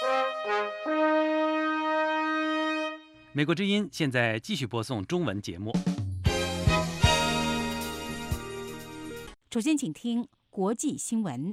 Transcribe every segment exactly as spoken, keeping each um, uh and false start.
美国之音现在继续播送中文节目。 首先，请听国际新闻。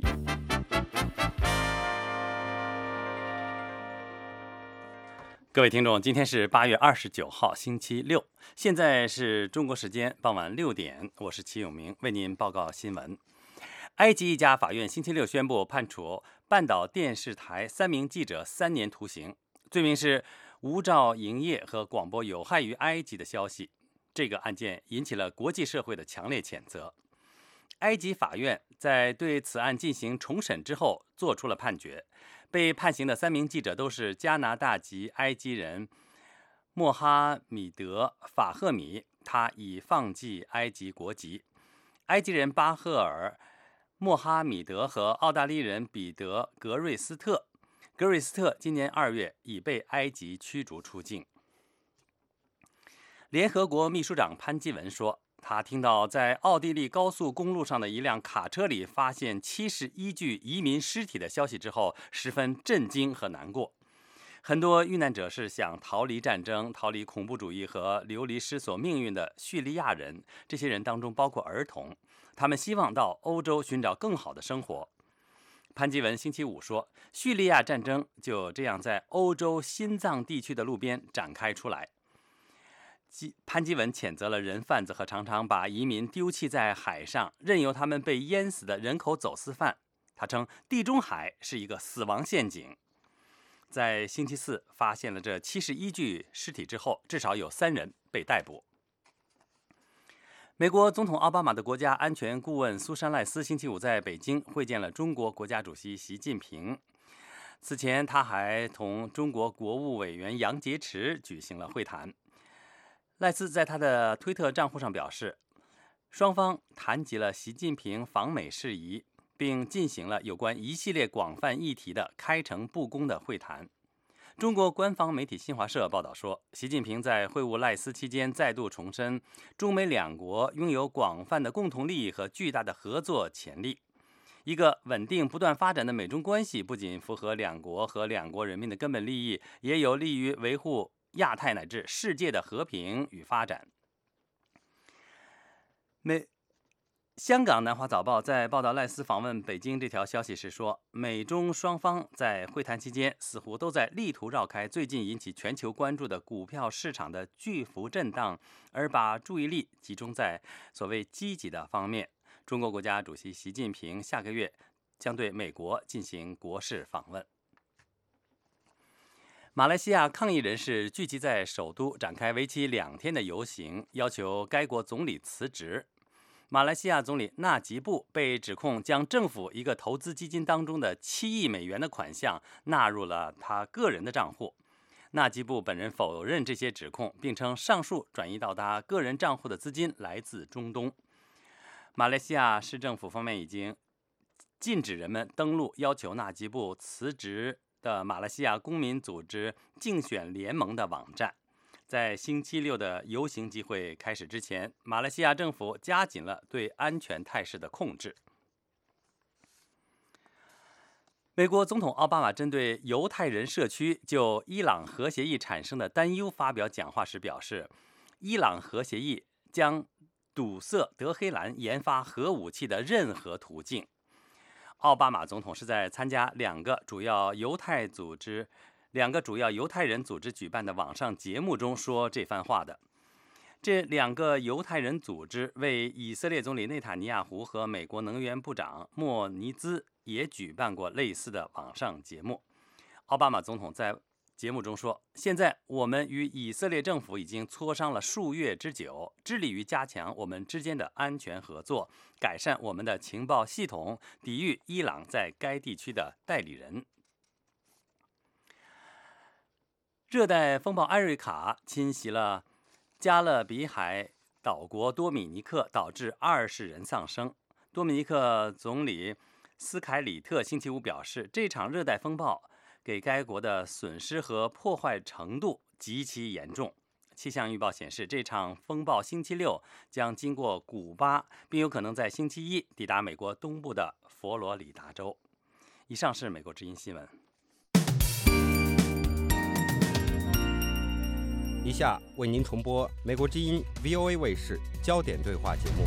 各位听众，今天是八月二十九号，星期六，现在是中国时间傍晚六点，我是齐永明，为您报告新闻。埃及一家法院星期六宣布判处半岛电视台三名记者三年徒刑，罪名是无照营业和广播有害于埃及的消息。这个案件引起了国际社会的强烈谴责。埃及法院在对此案进行重审之后作出了判决，被判刑的三名记者都是加拿大籍埃及人莫哈米德·法赫米，他已放弃埃及国籍；埃及人巴赫尔·莫哈米德和澳大利亚人彼得·格瑞斯特。格瑞斯特今年二月已被埃及驱逐出境。联合国秘书长潘基文说，他听到在奥地利高速公路上的一辆卡车里发现七十一具移民尸体的消息之后，十分震惊和难过。很多遇难者是想逃离战争、逃离恐怖主义和流离失所命运的叙利亚人，这些人当中包括儿童，他们希望到欧洲寻找更好的生活。潘基文星期五说，叙利亚战争就这样在欧洲心脏地区的路边展开出来。潘基文谴责了人贩子和常常把移民丢弃在海上，任由他们被淹死的人口走私犯。他称地中海是一个死亡陷阱。在星期四发现了这七十一具尸体之后，至少有三人被逮捕。美国总统奥巴马的国家安全顾问苏珊·赖斯星期五在北京会见了中国国家主席习近平。此前，他还同中国国务委员杨洁篪举行了会谈。赖斯在他的推特账户上表示，双方谈及了习近平访美事宜，并进行了有关一系列广泛议题的开诚布公的会谈。中国官方媒体新华社报道说，习近平在会晤赖斯期间再度重申，中美两国拥有广泛的共同利益和巨大的合作潜力。一个稳定不断发展的美中关系不仅符合两国和两国人民的根本利益，也有利于维护亚太乃至世界的和平与发展。美香港南华早报在报道赖斯访问北京这条消息时说，美中双方在会谈期间似乎都在力图绕开最近引起全球关注的股票市场的巨幅震荡，而把注意力集中在所谓积极的方面。中国国家主席习近平下个月将对美国进行国事访问。马来西亚抗议人士聚集在首都，展开为期两天的游行，要求该国总理辞职。马来西亚总理纳吉布被指控将政府一个投资基金当中的七亿美元的款项纳入了他个人的账户。纳吉布本人否认这些指控，并称上述转移到他个人账户的资金来自中东。马来西亚市政府方面已经禁止人们登录要求纳吉布辞职的马来西亚公民组织竞选联盟的网站。在星期六的游行集会开始之前，马来西亚政府加紧了对安全态势的控制。美国总统奥巴马针对犹太人社区就伊朗核协议产生的担忧发表讲话时表示，伊朗核协议将堵塞德黑兰研发核武器的任何途径。奥巴马总统是在参加两个主要犹太组织两个主要犹太人组织举办的网上节目中说这番话的。这两个犹太人组织为以色列总理内塔尼亚胡和美国能源部长莫尼兹也举办过类似的网上节目。奥巴马总统在节目中说，现在我们与以色列政府已经磋商了数月之久，致力于加强我们之间的安全合作，改善我们的情报系统，抵御伊朗在该地区的代理人。热带风暴艾瑞卡侵袭了加勒比海岛国多米尼克，导致二十人丧生。多米尼克总理斯凯里特星期五表示，这场热带风暴给该国的损失和破坏程度极其严重。气象预报显示，这场风暴星期六将经过古巴，并有可能在星期一抵达美国东部的佛罗里达州。以上是美国之音新闻。 以下为您重播美国之音 V O A 卫视焦点对话节目。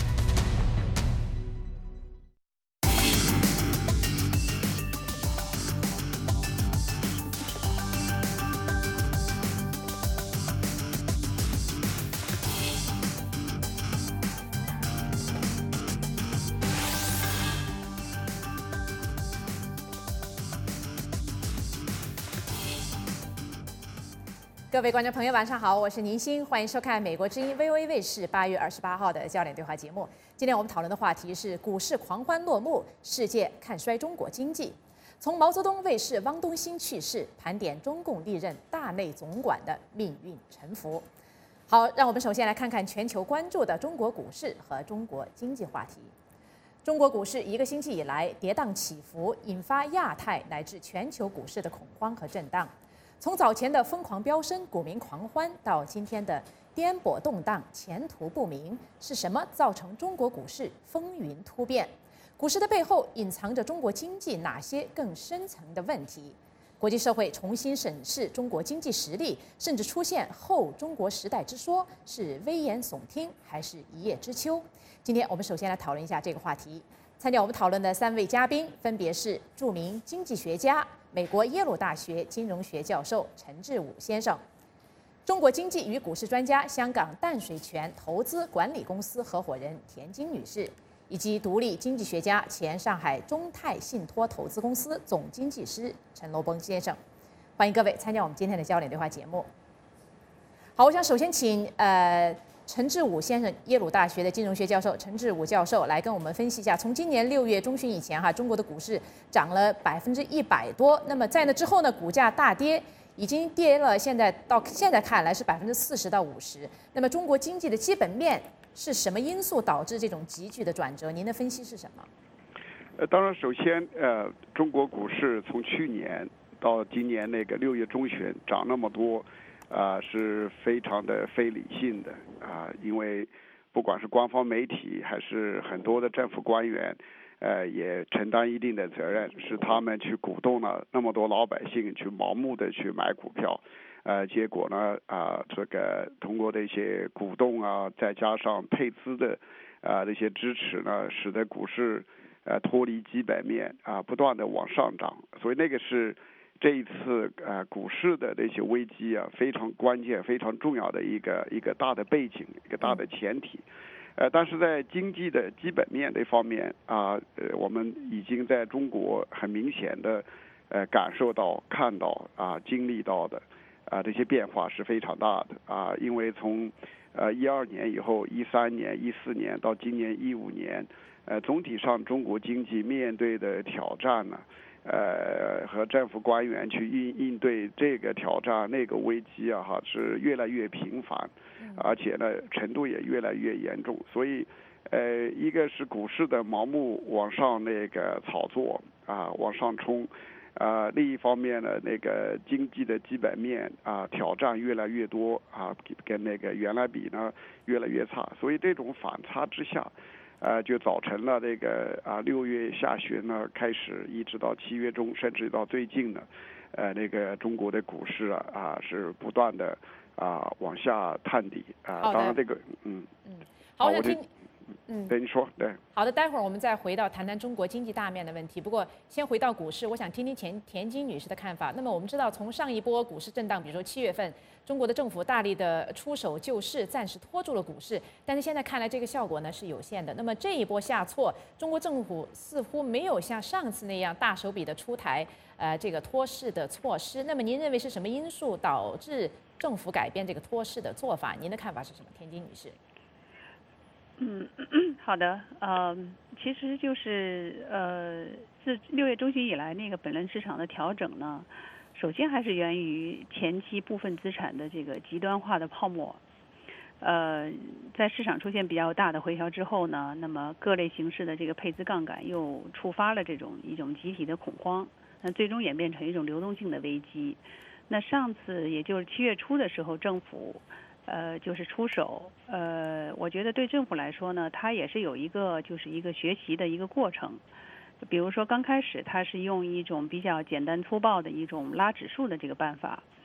各位观众朋友，晚上好，我是宁欣，欢迎收看美国之音 V O A 卫视八月二十八号的焦点对话节目。今天我们讨论的话题是股市狂欢落幕，世界看衰中国经济。从毛泽东卫视汪东兴去世，盘点中共历任大内总管的命运沉浮。好，让我们首先来看看全球关注的中国股市和中国经济话题。中国股市一个星期以来跌宕起伏，引发亚太乃至全球股市的恐慌和震荡。从早前的疯狂飙升、股民狂欢，到今天的颠簸动荡、前途不明，是什么造成中国股市风云突变？股市的背后隐藏着中国经济哪些更深层的问题？国际社会重新审视中国经济实力，甚至出现后中国时代之说，是危言耸听还是一叶知秋？今天我们首先来讨论一下这个话题。参加我们讨论的三位嘉宾分别是著名经济学家、美国耶鲁大学金融学教授陈志武先生，中国经济与股市专家、香港淡水泉投资管理公司合伙人田晶女士，以及独立经济学家、前上海中泰信托投资公司总经济师陈罗崩先生。欢迎各位参加我们今天的焦点对话节目。好，我想首先请呃。陈志武先生，耶鲁大学的金融学教授陈志武教授来跟我们分析一下，从今年六月中旬以前哈，中国的股市涨了百分之一百多，那么在那之后呢，股价大跌，已经跌了，现在到现在看来是百分之四十到五十。那么中国经济的基本面是什么因素导致这种急剧的转折？您的分析是什么？ 呃，当然，首先呃，中国股市从去年到今年那个六月中旬涨那么多。啊、呃，是非常的非理性的啊、呃，因为不管是官方媒体还是很多的政府官员，呃，也承担一定的责任，是他们去鼓动了那么多老百姓去盲目的去买股票，呃，结果呢，啊、呃，这个通过这些鼓动啊，再加上配资的啊这些支持呢，使得股市呃脱离基本面啊、呃，不断的往上涨，所以那个是。这一次呃股市的这些危机啊，非常关键、非常重要的一个一个大的背景、一个大的前提。呃，但是在经济的基本面这方面啊，呃，我们已经在中国很明显的呃感受到、看到啊、经历到的啊这些变化是非常大的啊，因为从呃一二年以后，一三年、一四年到今年一五年，呃，总体上中国经济面对的挑战呢。呃，和政府官员去应应对这个挑战、那个危机啊，哈，是越来越频繁，而且呢，程度也越来越严重。所以，呃，一个是股市的盲目往上那个炒作啊，往上冲，啊，另一方面呢，那个经济的基本面啊，挑战越来越多啊，跟那个原来比呢越来越差。所以这种反差之下。呃，就造成了这个啊，六月下旬呢开始，一直到七月中，甚至到最近呢，呃，那个中国的股市啊啊是不断的啊往下探底啊。当然这个嗯嗯，好，我想听。 嗯，对，你说对。 好的，待会儿我们再回到谈谈中国经济大面的问题。不过先回到股市，我想听听田田晶女士的看法。那么我们知道，从上一波股市震荡，比如说七月份，中国的政府大力的出手救市，暂时拖住了股市。但是现在看来，这个效果呢是有限的。那么这一波下挫，中国政府似乎没有像上次那样大手笔的出台呃这个托市的措施。那么您认为是什么因素导致政府改变这个托市的做法？您的看法是什么，田晶女士？ 嗯，好的，呃，其实就是呃，自六月中旬以来，那个本轮市场的调整呢，首先还是源于前期部分资产的这个极端化的泡沫，呃，在市场出现比较大的回调之后呢，那么各类形式的这个配资杠杆又触发了这种一种集体的恐慌，那最终演变成一种流动性的危机。那上次也就是七月初的时候，政府。呃，就是出手，呃，我觉得对政府来说呢，它也是有一个就是一个学习的一个过程。比如说刚开始它是用一种比较简单粗暴的一种拉指数的这个办法，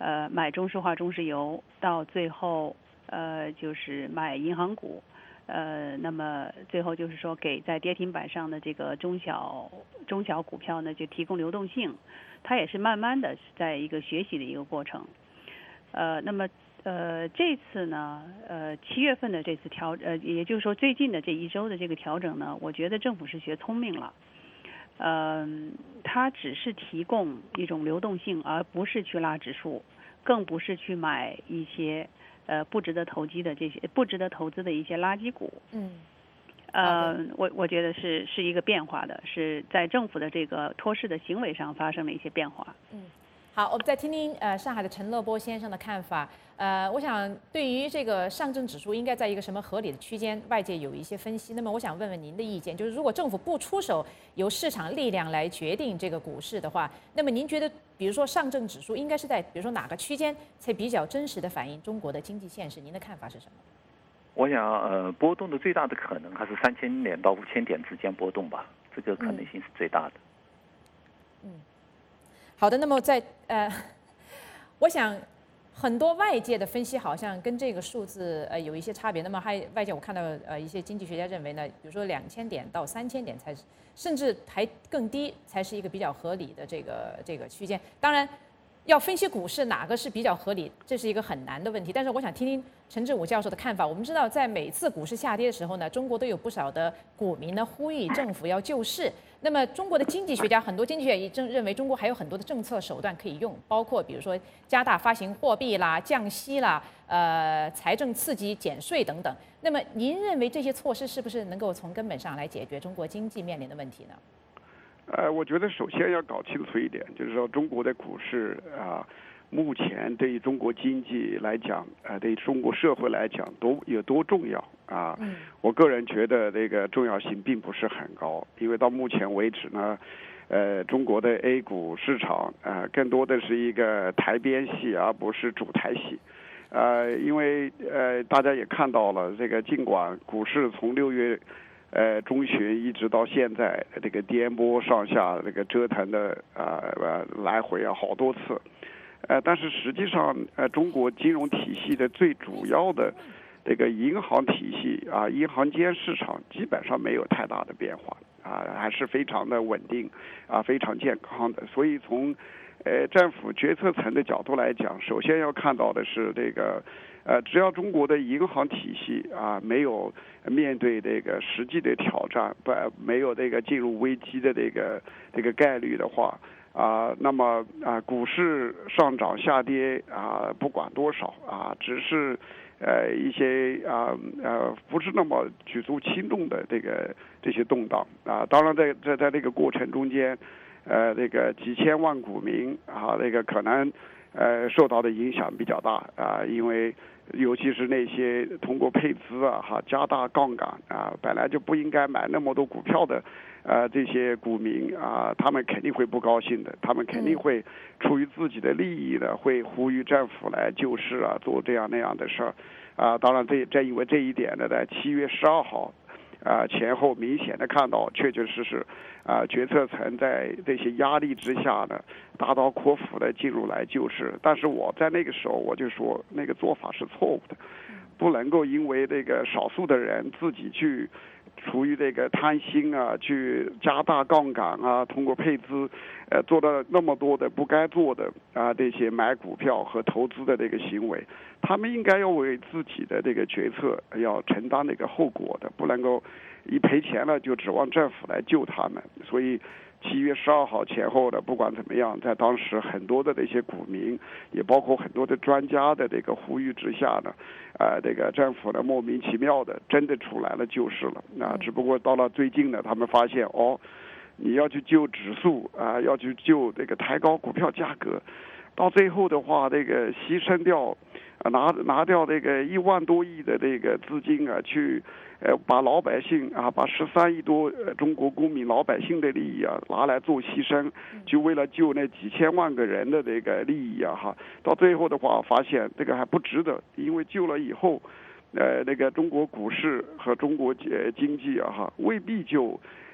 呃买中石化、中石油，到最后呃就是买银行股。呃，那么最后就是说，给在跌停板上的这个中小中小股票呢，就提供流动性，它也是慢慢的在一个学习的一个过程。呃，那么呃这次呢，呃七月份的这次调，呃也就是说最近的这一周的这个调整呢，我觉得政府是学聪明了。嗯、呃，它只是提供一种流动性，而不是去拉指数，更不是去买一些。呃，不值得投机的这些不值得投资的一些垃圾股， 嗯， 呃，我我觉得是是一个变化的，是在政府的这个托市的行为上发生了一些变化。 嗯，好，我们再听听呃上海的陈乐波先生的看法。呃，我想对于这个上证指数应该在一个什么合理的区间，外界有一些分析。那么我想问问您的意见，就是如果政府不出手，由市场力量来决定这个股市的话，那么您觉得，比如说上证指数应该是在比如说哪个区间才比较真实的反映中国的经济现实？您的看法是什么？ 我想，呃，波动的最大的可能还是三千点到五千点之间波动吧，这个可能性是最大的。 嗯，好的。那么在呃，我想。很多外界的分析好像跟这个数字呃有一些差别。那么还外界我看到呃一些经济学家认为呢，比如说两千点到三千点才是，甚至还更低才是一个比较合理的这个这个区间。当然，要分析股市哪个是比较合理，这是一个很难的问题。但是我想听听陈志武教授的看法。我们知道，在每次股市下跌的时候呢，中国都有不少的股民呢呼吁政府要救市。那么中国的经济学家，很多经济学家也正认为中国还有很多的政策手段可以用，包括比如说加大发行货币啦、降息啦、呃财政刺激、减税等等。那么您认为这些措施是不是能够从根本上来解决中国经济面临的问题呢？ 呃，我觉得首先要搞清楚一点，就是说中国的股市啊，目前对于中国经济来讲，呃，对于中国社会来讲，都有多重要啊？嗯、我个人觉得这个重要性并不是很高，因为到目前为止呢，呃，中国的 A 股市场啊、呃，更多的是一个台边戏，而不是主台戏。呃，因为呃，大家也看到了，这个尽管股市从六月。呃，中旬一直到现在，这个颠簸上下，这个折腾的啊呃来回啊好多次，呃，但是实际上，呃，中国金融体系的最主要的这个银行体系啊，银行间市场基本上没有太大的变化啊，还是非常的稳定啊，非常健康的。所以从呃政府决策层的角度来讲，首先要看到的是这个。呃，只要中国的银行体系啊没有面对这个实际的挑战，不没有这个进入危机的这个这个概率的话，啊，那么啊股市上涨下跌啊不管多少啊，只是呃一些啊呃不是那么举足轻重的这个这些动荡啊，当然在在在这个过程中间，呃这个几千万股民啊这个可能呃受到的影响比较大啊，因为。尤其是那些通过配资啊，哈，加大杠杆啊，本来就不应该买那么多股票的，呃，这些股民啊，他们肯定会不高兴的，他们肯定会出于自己的利益呢，会呼吁政府来救市啊，做这样那样的事儿，啊，当然这这因为这一点呢，在七月十二号。啊，前后明显的看到，确确实实，啊，决策层在这些压力之下呢，大刀阔斧的进入来救市。但是我在那个时候我就说，那个做法是错误的，不能够因为这个少数的人自己去。出于这个贪心啊，去加大杠杆啊，通过配资，呃，做了那么多的不该做的啊，这些买股票和投资的这个行为，他们应该要为自己的这个决策要承担那个后果的，不能够一赔钱了就指望政府来救他们。所以七月十二号前后的，不管怎么样，在当时很多的这些股民，也包括很多的专家的这个呼吁之下呢，呃，这个政府呢莫名其妙的真的出来了救市了。啊，只不过到了最近呢，他们发现哦，你要去救指数啊，要去救这个抬高股票价格，到最后的话，这个牺牲掉，啊拿拿掉这个一万多亿的这个资金啊，去。呃，把老百姓啊，把十三亿多、呃、中国公民老百姓的利益啊拿来做牺牲，就为了救那几千万个人的这个利益啊哈，到最后的话发现这个还不值得，因为救了以后，呃，那个中国股市和中国呃经济啊哈未必就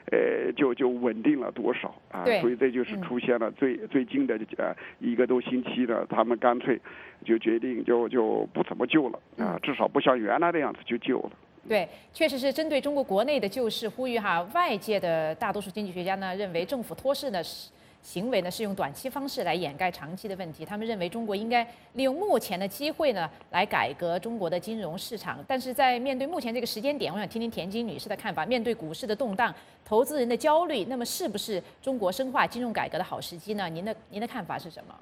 呃，就就稳定了多少啊？所以这就是出现了最、嗯、最近的呃一个多星期呢，他们干脆就决定就就不怎么救了啊，至少不像原来那样子就救了。 对，确实是针对中国国内的救市呼吁哈，外界的大多数经济学家呢认为政府托市呢行为呢是用短期方式来掩盖长期的问题，他们认为中国应该利用目前的机会呢来改革中国的金融市场。但是在面对目前这个时间点，我想听听田金女士的看法。面对股市的动荡、投资人的焦虑，那么是不是中国深化金融改革的好时机呢？您的您的看法是什么？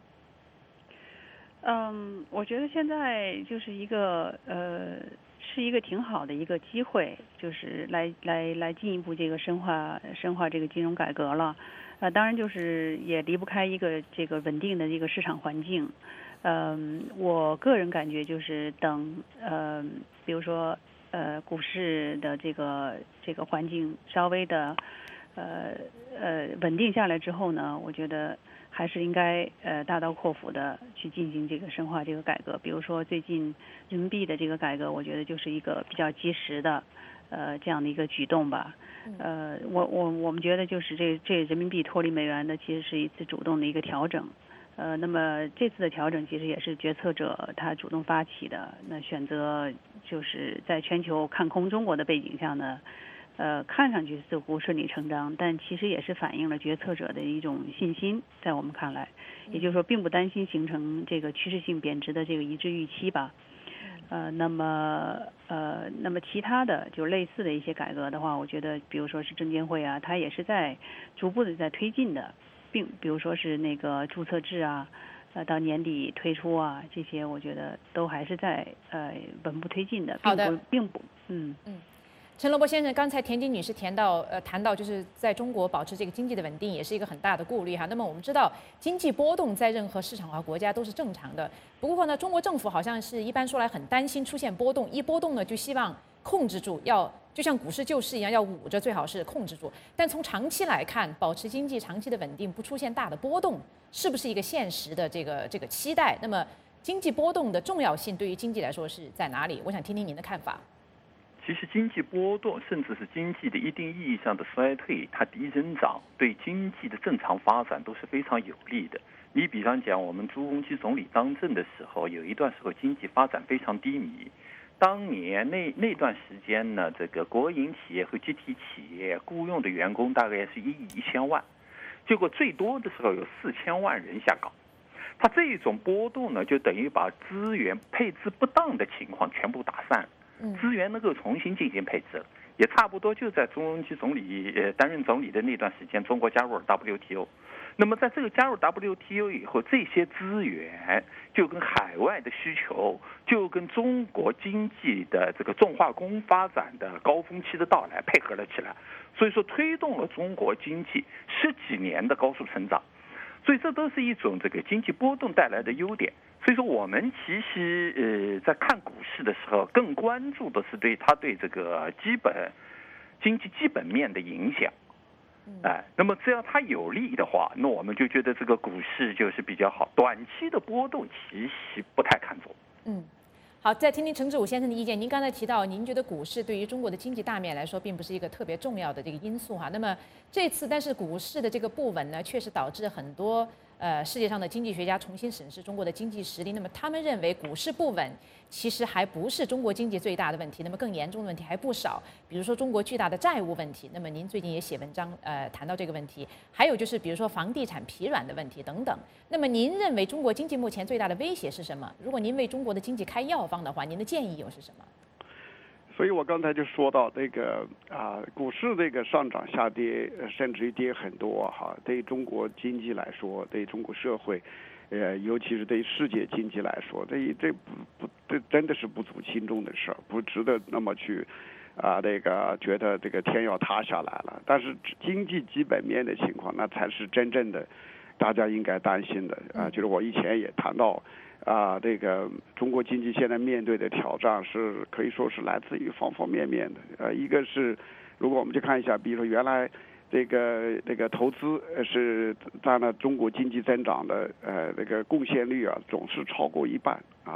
嗯，我觉得现在就是一个呃。是一个挺好的一个机会，就是来来来进一步这个深化深化这个金融改革了，呃，当然就是也离不开一个这个稳定的这个市场环境，嗯、呃，我个人感觉就是等呃，比如说呃股市的这个这个环境稍微的呃呃稳定下来之后呢，我觉得还是应该呃大刀阔斧的去进行这个深化这个改革。比如说最近人民币的这个改革，我觉得就是一个比较及时的呃这样的一个举动吧。呃，我我我们觉得就是这这人民币脱离美元的其实是一次主动的一个调整。呃，那么这次的调整其实也是决策者他主动发起的。那选择就是在全球看空中国的背景下呢，呃，看上去似乎顺理成章，但其实也是反映了决策者的一种信心，在我们看来，也就是说，并不担心形成这个趋势性贬值的这个一致预期吧。呃，那么呃，那么其他的就类似的一些改革的话，我觉得，比如说是证监会啊，它也是在逐步的在推进的，并比如说是那个注册制啊，呃，到年底推出啊，这些我觉得都还是在呃稳步推进的，并不并不嗯嗯。陈萝卜先生，刚才田金女士谈到，呃，谈到就是在中国保持这个经济的稳定，也是一个很大的顾虑哈。那么我们知道，经济波动在任何市场化国家都是正常的。不过呢，中国政府好像是一般说来很担心出现波动，一波动呢就希望控制住，要就像股市救市一样，要捂着，最好是控制住。但从长期来看，保持经济长期的稳定，不出现大的波动，是不是一个现实的这个这个期待？那么经济波动的重要性对于经济来说是在哪里？我想听听您的看法。 其实经济波动，甚至是经济的一定意义上的衰退，它低增长对经济的正常发展都是非常有利的。你比方讲，我们朱镕基总理当政的时候，有一段时候经济发展非常低迷。当年那那段时间呢，这个国营企业和集体企业雇佣的员工大概是一亿一千万，结果最多的时候有四千万人下岗。它这种波动呢，就等于把资源配置不当的情况全部打散。资源能够重新进行配置了，也差不多就在朱镕基总理呃担任总理的那段时间，中国加入了 W T O。那么在这个加入 W T O 以后，这些资源就跟海外的需求，就跟中国经济的这个重化工发展的高峰期的到来配合了起来，所以说推动了中国经济十几年的高速成长。所以这都是一种这个经济波动带来的优点。所以说我们其实呃在看股市的时候，更关注的是对它对这个基本经济基本面的影响。哎，那么只要它有利的话，那我们就觉得这个股市就是比较好。短期的波动其实不太看重。 嗯。好，再听听陈志武先生的意见。您刚才提到，您觉得股市对于中国的经济大面来说，并不是一个特别重要的这个因素哈。那么这次，但是股市的这个不稳呢，确实导致很多呃世界上的经济学家重新审视中国的经济实力。那么他们认为，股市不稳其实还不是中国经济最大的问题，那么更严重的问题还不少。比如说中国巨大的债务问题，那么您最近也写文章呃谈到这个问题，还有就是比如说房地产疲软的问题等等。那么您认为中国经济目前最大的威胁是什么？如果您为中国的经济开药方的话，您的建议又是什么？ 所以我刚才就说到这个啊，股市这个上涨下跌，甚至于跌很多哈，对中国经济来说，对中国社会，呃，尤其是对世界经济来说，这这不不这真的是不足轻重的事儿，不值得那么去啊那个觉得这个天要塌下来了。但是经济基本面的情况，那才是真正的大家应该担心的啊。就是我以前也谈到。啊，这个中国经济现在面对的挑战是可以说是来自于方方面面的。呃，一个是，如果我们去看一下，比如说原来这个这个投资是占了中国经济增长的呃这个贡献率啊，总是超过一半啊。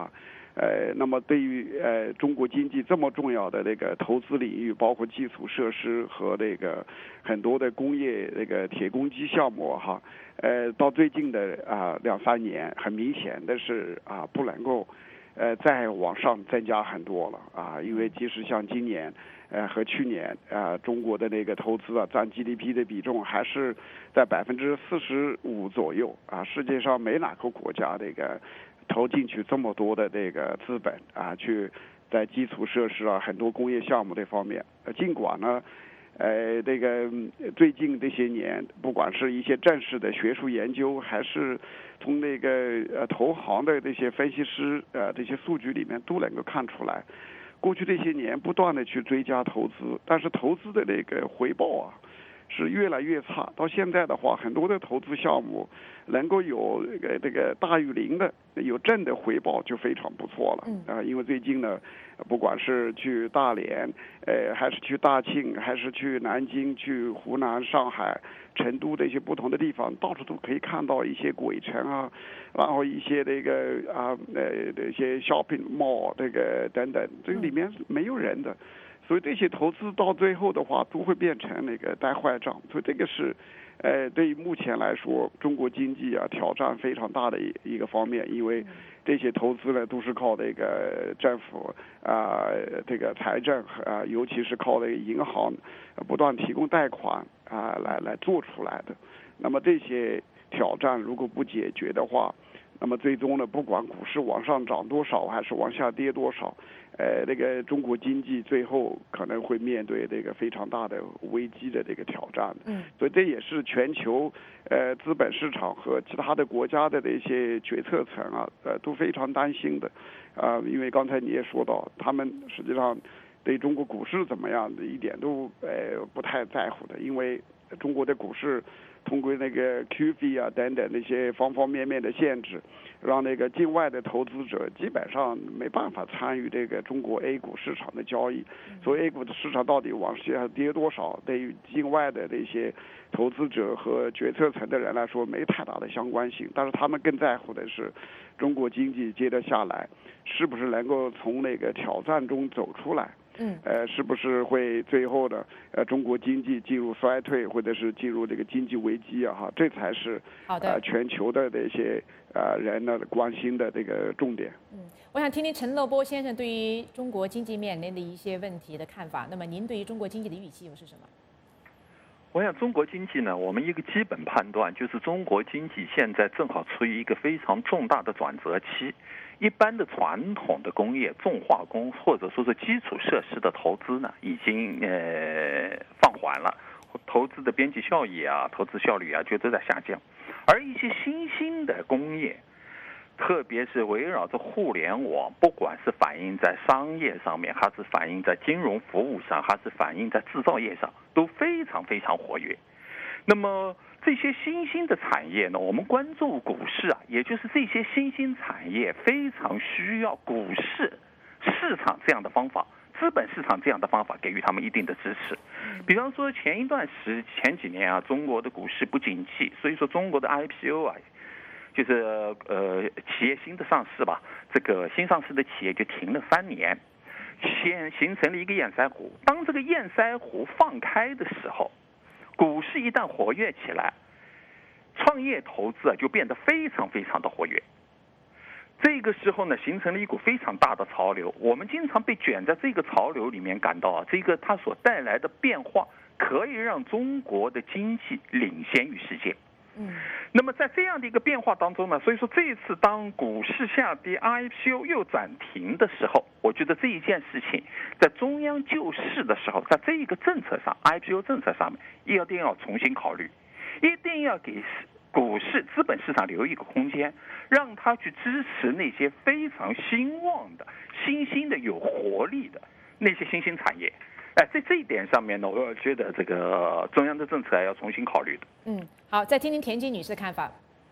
呃，那么对于呃中国经济这么重要的那个投资领域，包括基础设施和那个很多的工业那个铁公鸡项目哈，呃，到最近的啊、呃、两三年，很明显的是啊、呃、不能够呃再往上增加很多了啊，因为即使像今年。呃，和去年啊、呃，中国的那个投资啊，占 G D P 的比重还是在百分之四十五左右啊。世界上没哪个国家那个投进去这么多的这个资本啊，去在基础设施啊，很多工业项目这方面。呃，尽管呢，呃，这个最近这些年，不管是一些正式的学术研究，还是从那个呃投行的这些分析师呃这些数据里面，都能够看出来。过去这些年不断的去追加投资，但是投资的那个回报啊是越来越差。到现在的话，很多的投资项目能够有这个这个大于零的有正的回报就非常不错了啊、呃。因为最近呢，不管是去大连，呃，还是去大庆，还是去南京、去湖南、上海、成都的一些不同的地方，到处都可以看到一些鬼城啊，然后一些这个啊呃这些 shopping mall 这个等等，这个里面没有人的，所以这些投资到最后的话都会变成那个带坏账，所以这个是呃对于目前来说中国经济啊挑战非常大的一一个方面，因为这些投资呢都是靠这个政府啊、呃、这个财政啊、呃，尤其是靠这个银行不断提供贷款啊、呃、来来做出来的。那么这些挑战如果不解决的话，那么最终呢，不管股市往上涨多少还是往下跌多少，呃，这个中国经济最后可能会面对这个非常大的危机的这个挑战。嗯，所以这也是全球呃资本市场和其他的国家的这些决策层啊，呃都非常担心的。啊、呃，因为刚才你也说到，他们实际上对中国股市怎么样的一点都呃不太在乎的，因为中国的股市通过那个 Q F I 啊等等那些方方面面的限制，让那个境外的投资者基本上没办法参与这个中国 A 股市场的交易。所以 A 股的市场到底往下跌多少，对于境外的这些投资者和决策层的人来说没太大的相关性，但是他们更在乎的是中国经济接着下来是不是能够从那个挑战中走出来。嗯，呃，是不是会最后的呃中国经济进入衰退，或者是进入这个经济危机啊？哈，这才是好的呃全球的这些呃人呢关心的这个重点。 嗯，我想听听陈乐波先生对于中国经济面临的一些问题的看法。那么您对于中国经济的预期又是什么？ 我想中国经济呢，我们一个基本判断就是中国经济现在正好处于一个非常重大的转折期。一般的传统的工业、重化工或者说是基础设施的投资呢，已经呃放缓了，投资的边际效益啊、投资效率啊，就都在下降。而一些新兴的工业，特别是围绕着互联网，不管是反映在商业上面，还是反映在金融服务上，还是反映在制造业上，都非常非常活跃。那么这些新兴的产业呢，我们关注股市啊，也就是这些新兴产业非常需要股市市场这样的方法，资本市场这样的方法给予他们一定的支持。比方说前一段时前几年啊，中国的股市不景气，所以说中国的 I P O 啊，就是呃企业新的上市吧，这个新上市的企业就停了三年，先形成了一个堰塞湖。当这个堰塞湖放开的时候，股市一旦活跃起来，创业投资啊就变得非常非常的活跃。这个时候呢，形成了一股非常大的潮流。我们经常被卷在这个潮流里面，感到啊，这个它所带来的变化可以让中国的经济领先于世界。嗯，那么在这样的一个变化当中呢，所以说这一次当股市下跌 ，I P O 又暂停的时候，我觉得这一件事情在中央救市的时候，在这一个政策上 ，I P O 政策上面一定要重新考虑，一定要给股市资本市场留一个空间，让它去支持那些非常兴旺的、新兴的、有活力的那些新兴产业。哎，在这一点上面呢，我觉得这个中央的政策要重新考虑的。 嗯，好，再听听田金女士的看法。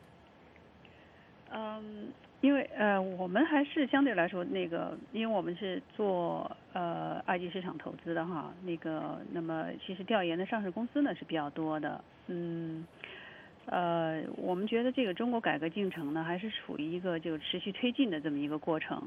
嗯，因为呃，我们还是相对来说那个，因为我们是做呃二级市场投资的哈，那个那么其实调研的上市公司呢是比较多的。嗯，呃，我们觉得这个中国改革进程呢，还是处于一个就持续推进的这么一个过程。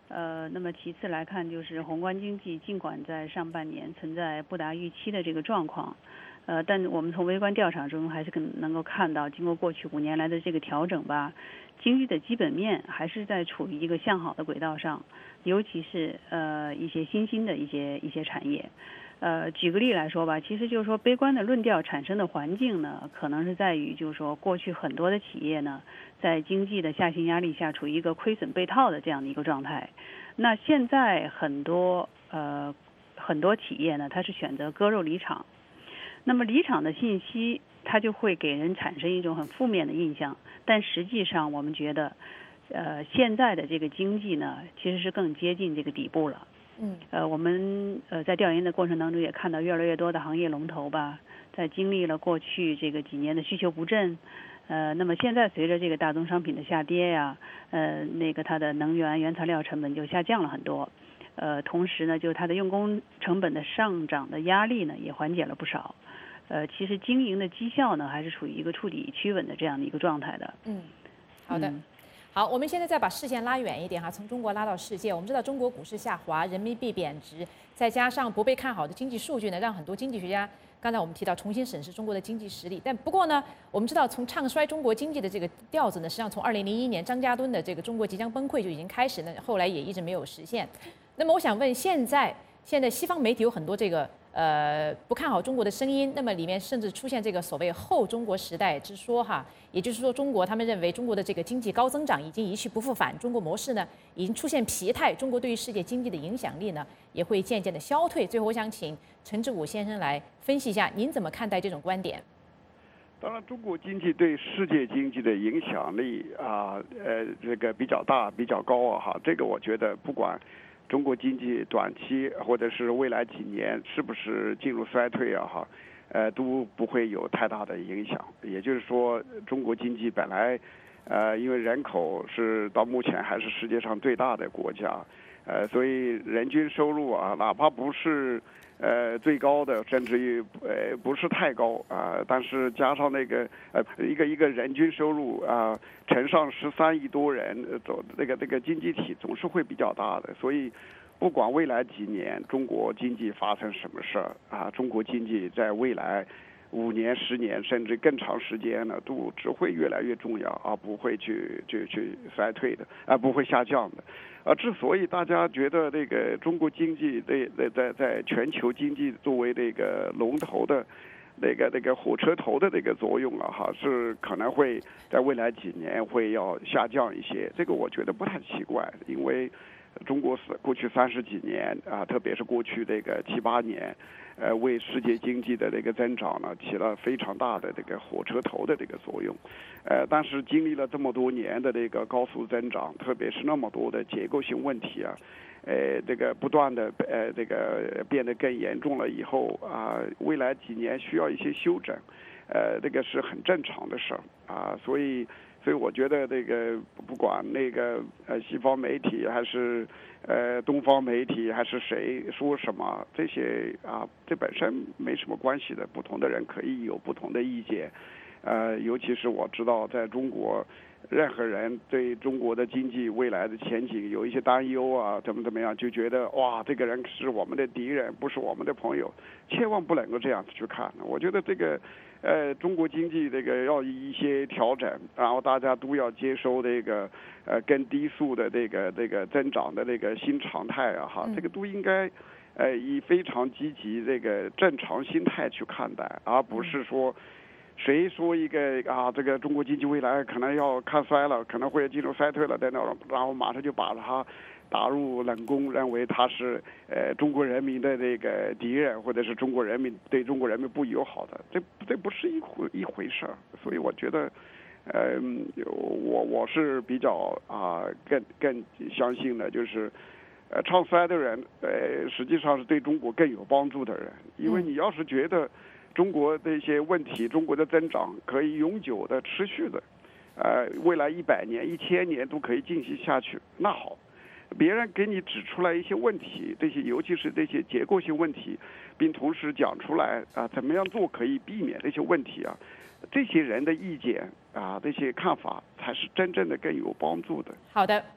呃，那么其次来看，就是宏观经济尽管在上半年存在不达预期的这个状况，呃，但我们从微观调查中还是更能够看到，经过过去五年来的这个调整吧，经济的基本面还是在处于一个向好的轨道上，尤其是呃一些新兴的一些一些产业。呃，举个例来说吧，其实就是说悲观的论调产生的环境呢，可能是在于就是说过去很多的企业呢，在经济的下行压力下处于一个亏损被套的这样的一个状态。那现在很多呃很多企业呢，它是选择割肉离场。那么离场的信息，它就会给人产生一种很负面的印象。但实际上，我们觉得，呃，现在的这个经济呢，其实是更接近这个底部了。 嗯， 呃，我们呃在调研的过程当中也看到越来越多的行业龙头吧，在经历了过去这个几年的需求不振，呃，那么现在随着这个大宗商品的下跌呀，呃，那个它的能源原材料成本就下降了很多，呃，同时呢，就它的用工成本的上涨的压力呢也缓解了不少，呃，其实经营的绩效呢还是处于一个触底趋稳的这样的一个状态的。 嗯，好的。 嗯好，我们现在再把视线拉远一点哈，从中国拉到世界。我们知道中国股市下滑，人民币贬值，再加上不被看好的经济数据呢，让很多经济学家刚才我们提到重新审视中国的经济实力。但不过呢，我们知道从唱衰中国经济的这个调子呢，实际上从二零零一年张家墩的这个中国即将崩溃就已经开始呢，后来也一直没有实现。那么我想问，现在现在西方媒体有很多这个呃不看好中国的声音，那么里面甚至出现这个所谓后中国时代之说哈，也就是说中国他们认为中国的这个经济高增长已经一去不复返，中国模式呢已经出现疲态，中国对于世界经济的影响力呢也会渐渐的消退。最后我想请陈志武先生来分析一下，您怎么看待这种观点？ 当然，中国经济对世界经济的影响力啊，呃，这个比较大、比较高啊，哈，这个我觉得不管中国经济短期或者是未来几年是不是进入衰退啊，哈，呃，都不会有太大的影响。也就是说，中国经济本来，呃，因为人口是到目前还是世界上最大的国家，呃，所以人均收入啊，哪怕不是呃最高的，甚至于呃不是太高啊、呃，但是加上那个呃一个一个人均收入啊、呃、乘上十三亿多人，总那个这个经济体总是会比较大的，所以不管未来几年中国经济发生什么事儿啊，中国经济在未来五年、十年甚至更长时间呢，都只会越来越重要，而不会去去去衰退的，啊，不会下降的。啊，之所以大家觉得这个中国经济在在在在全球经济作为这个龙头的那个那个火车头的这个作用啊，哈，是可能会在未来几年会要下降一些，这个我觉得不太奇怪，因为中国是过去三十几年啊，特别是过去这个七八年，呃，为世界经济的这个增长呢，起了非常大的这个火车头的这个作用。呃，但是经历了这么多年的这个高速增长，特别是那么多的结构性问题啊，呃，这个不断的呃这个变得更严重了以后啊，未来几年需要一些修整，呃，这个是很正常的事儿啊，所以。所以我觉得这个不管那个呃西方媒体还是呃东方媒体还是谁说什么，这些啊这本身没什么关系的，不同的人可以有不同的意见，呃尤其是我知道在中国，任何人对中国的经济未来的前景有一些担忧啊，怎么怎么样，就觉得哇这个人是我们的敌人，不是我们的朋友，千万不能够这样子去看。我觉得这个。呃，中国经济这个要一些调整，然后大家都要接收这个呃更低速的这个这个增长的这个新常态啊，哈，这个都应该呃以非常积极这个正常心态去看待，而不是说谁说一个啊这个中国经济未来可能要看衰了，可能会进入衰退了等等，然后马上就把它打入冷宫，认为他是呃中国人民的这个敌人，或者是中国人民对中国人民不友好的，这这不是一回一回事儿。所以我觉得，呃，我我是比较啊、呃、更更相信的，就是呃唱衰的人，呃实际上是对中国更有帮助的人，因为你要是觉得中国的一些问题，中国的增长可以永久的持续的，呃未来一百年、一千年都可以进行下去，那好。别人给你指出来一些问题，这些尤其是这些结构性问题，并同时讲出来啊，怎么样做可以避免这些问题啊？这些人的意见啊，这些看法才是真正的更有帮助的。 好的。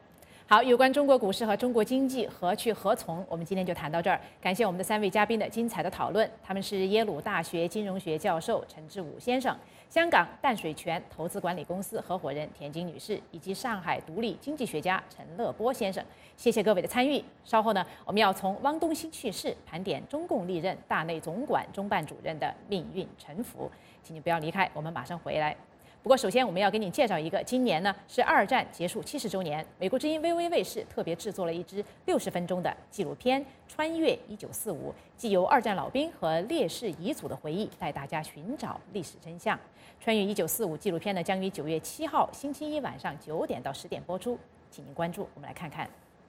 好，有关中国股市和中国经济何去何从，我们今天就谈到这儿。感谢我们的三位嘉宾的精彩的讨论，他们是耶鲁大学金融学教授陈志武先生、香港淡水泉投资管理公司合伙人田晶女士，以及上海独立经济学家陈乐波先生。谢谢各位的参与。稍后呢，我们要从汪东兴去世盘点中共历任大内总管中办主任的命运沉浮，请你不要离开，我们马上回来。不过，首先我们要给你介绍一个，今年呢是二战结束七十周年，美国之音 V O A 卫视特别制作了一支六十分钟的纪录片《穿越一九四五》，既有二战老兵和烈士遗族的回忆，带大家寻找历史真相。《穿越一九四五》纪录片呢将于九月七号星期一晚上九点到十点播出，请您关注。我们来看看。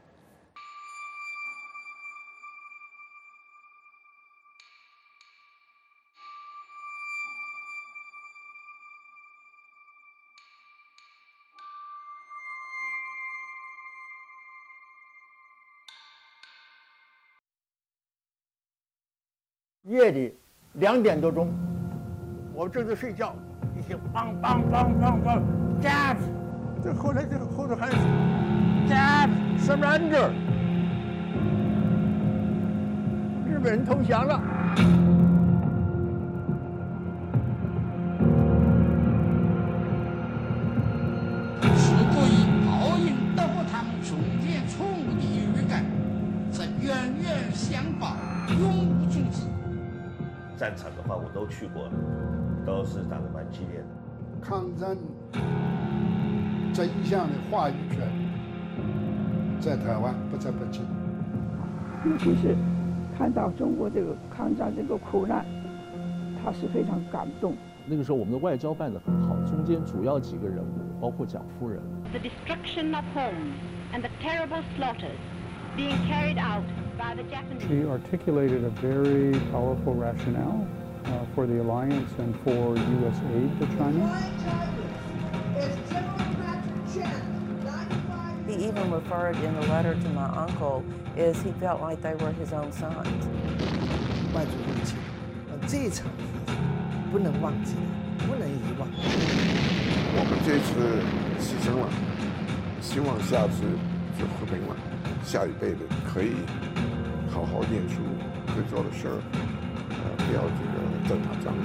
夜里两点多钟，我正在睡觉，一听梆梆梆梆梆 ，Jab， 这后来这个后头还是 Jab surrender， 日本人投降了。 是故意奥运得不他们中间错误的预感，则冤冤相报，永无终止。 战场的话，我都去过了，都是打得蛮激烈的。 抗战真相的话语权在台湾不在北京。 尤其是看到中国这个抗战这个苦难，他是非常感动。 那个时候我们的外交办得很好，中间主要几个人物，包括蒋夫人。 The destruction of homes and the terrible slaughters being carried out by the Japanese. She articulated a very powerful rationale uh, for the alliance and for U S aid to China. He even referred in a letter to my uncle is he felt like they were his own sons. 外族入侵，这一场不能忘记，不能遗忘。 我们这次牺牲了，希望下次就和平了。下一辈子可以好好念书，会做的事儿，呃，不要这个正打仗。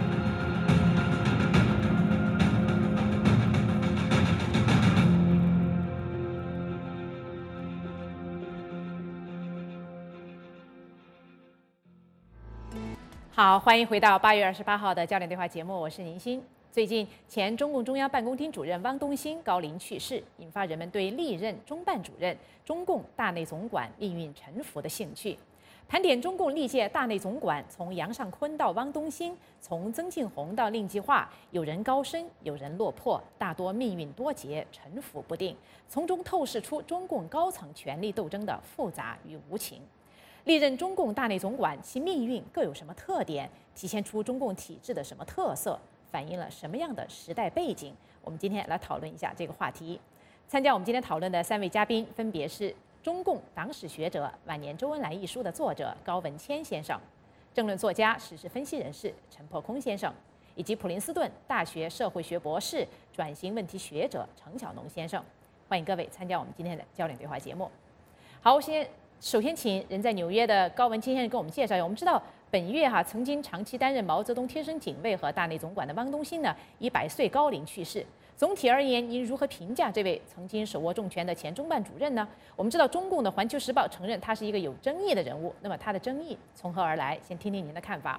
好，欢迎回到八月二十八号的焦点对话节目，我是宁欣。最近，前中共中央办公厅主任汪东兴高龄去世，引发人们对历任中办主任、中共大内总管命运沉浮的兴趣。盘点中共历届大内总管，从杨尚昆到汪东兴，从曾庆红到令计划，有人高升，有人落魄，大多命运多劫，沉浮不定，从中透视出中共高层权力斗争的复杂与无情。历任中共大内总管，其命运各有什么特点？体现出中共体制的什么特色？反映了什么样的时代背景？我们今天来讨论一下这个话题。参加我们今天讨论的三位嘉宾分别是中共党史学者《晚年周恩来》一书的作者高文谦先生，政论作家、时事分析人士陈破空先生，以及普林斯顿大学社会学博士、转型问题学者程晓农先生。欢迎各位参加我们今天的焦点对话节目。好，先首先请人在纽约的高文谦先生给我们介绍一下。我们知道本月哈、啊、曾经长期担任毛泽东贴身警卫和大内总管的汪东兴呢，以百岁高龄去世。总体而言，您如何评价这位曾经手握重权的前中办主任呢？我们知道中共的《环球时报》承认他是一个有争议的人物，那么他的争议从何而来？先听听您的看法。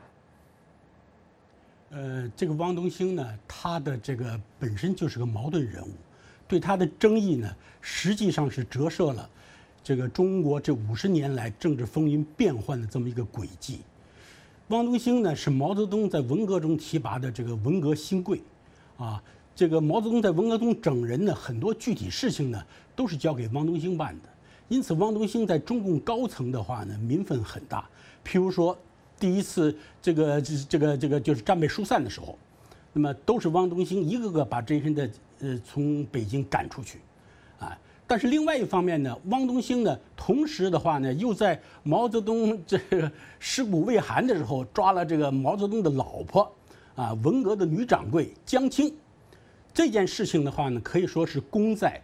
呃，这个汪东兴呢，他的这个本身就是个矛盾人物，对他的争议呢，实际上是折射了这个中国这五十年来政治风云变幻的这么一个轨迹。汪东兴呢，是毛泽东在文革中提拔的这个文革新贵，啊，这个毛泽东在文革中整人呢，很多具体事情呢，都是交给汪东兴办的。因此，汪东兴在中共高层的话呢，名分很大。譬如说，第一次这个这个这个就是战备疏散的时候，那么都是汪东兴一个个把这些人的呃从北京赶出去，啊。但是另外一方面呢，汪东兴呢，同时的话呢，又在毛泽东这个尸骨未寒的时候，抓了这个毛泽东的老婆，啊，文革的女掌柜江青。这件事情的话呢，可以说是功在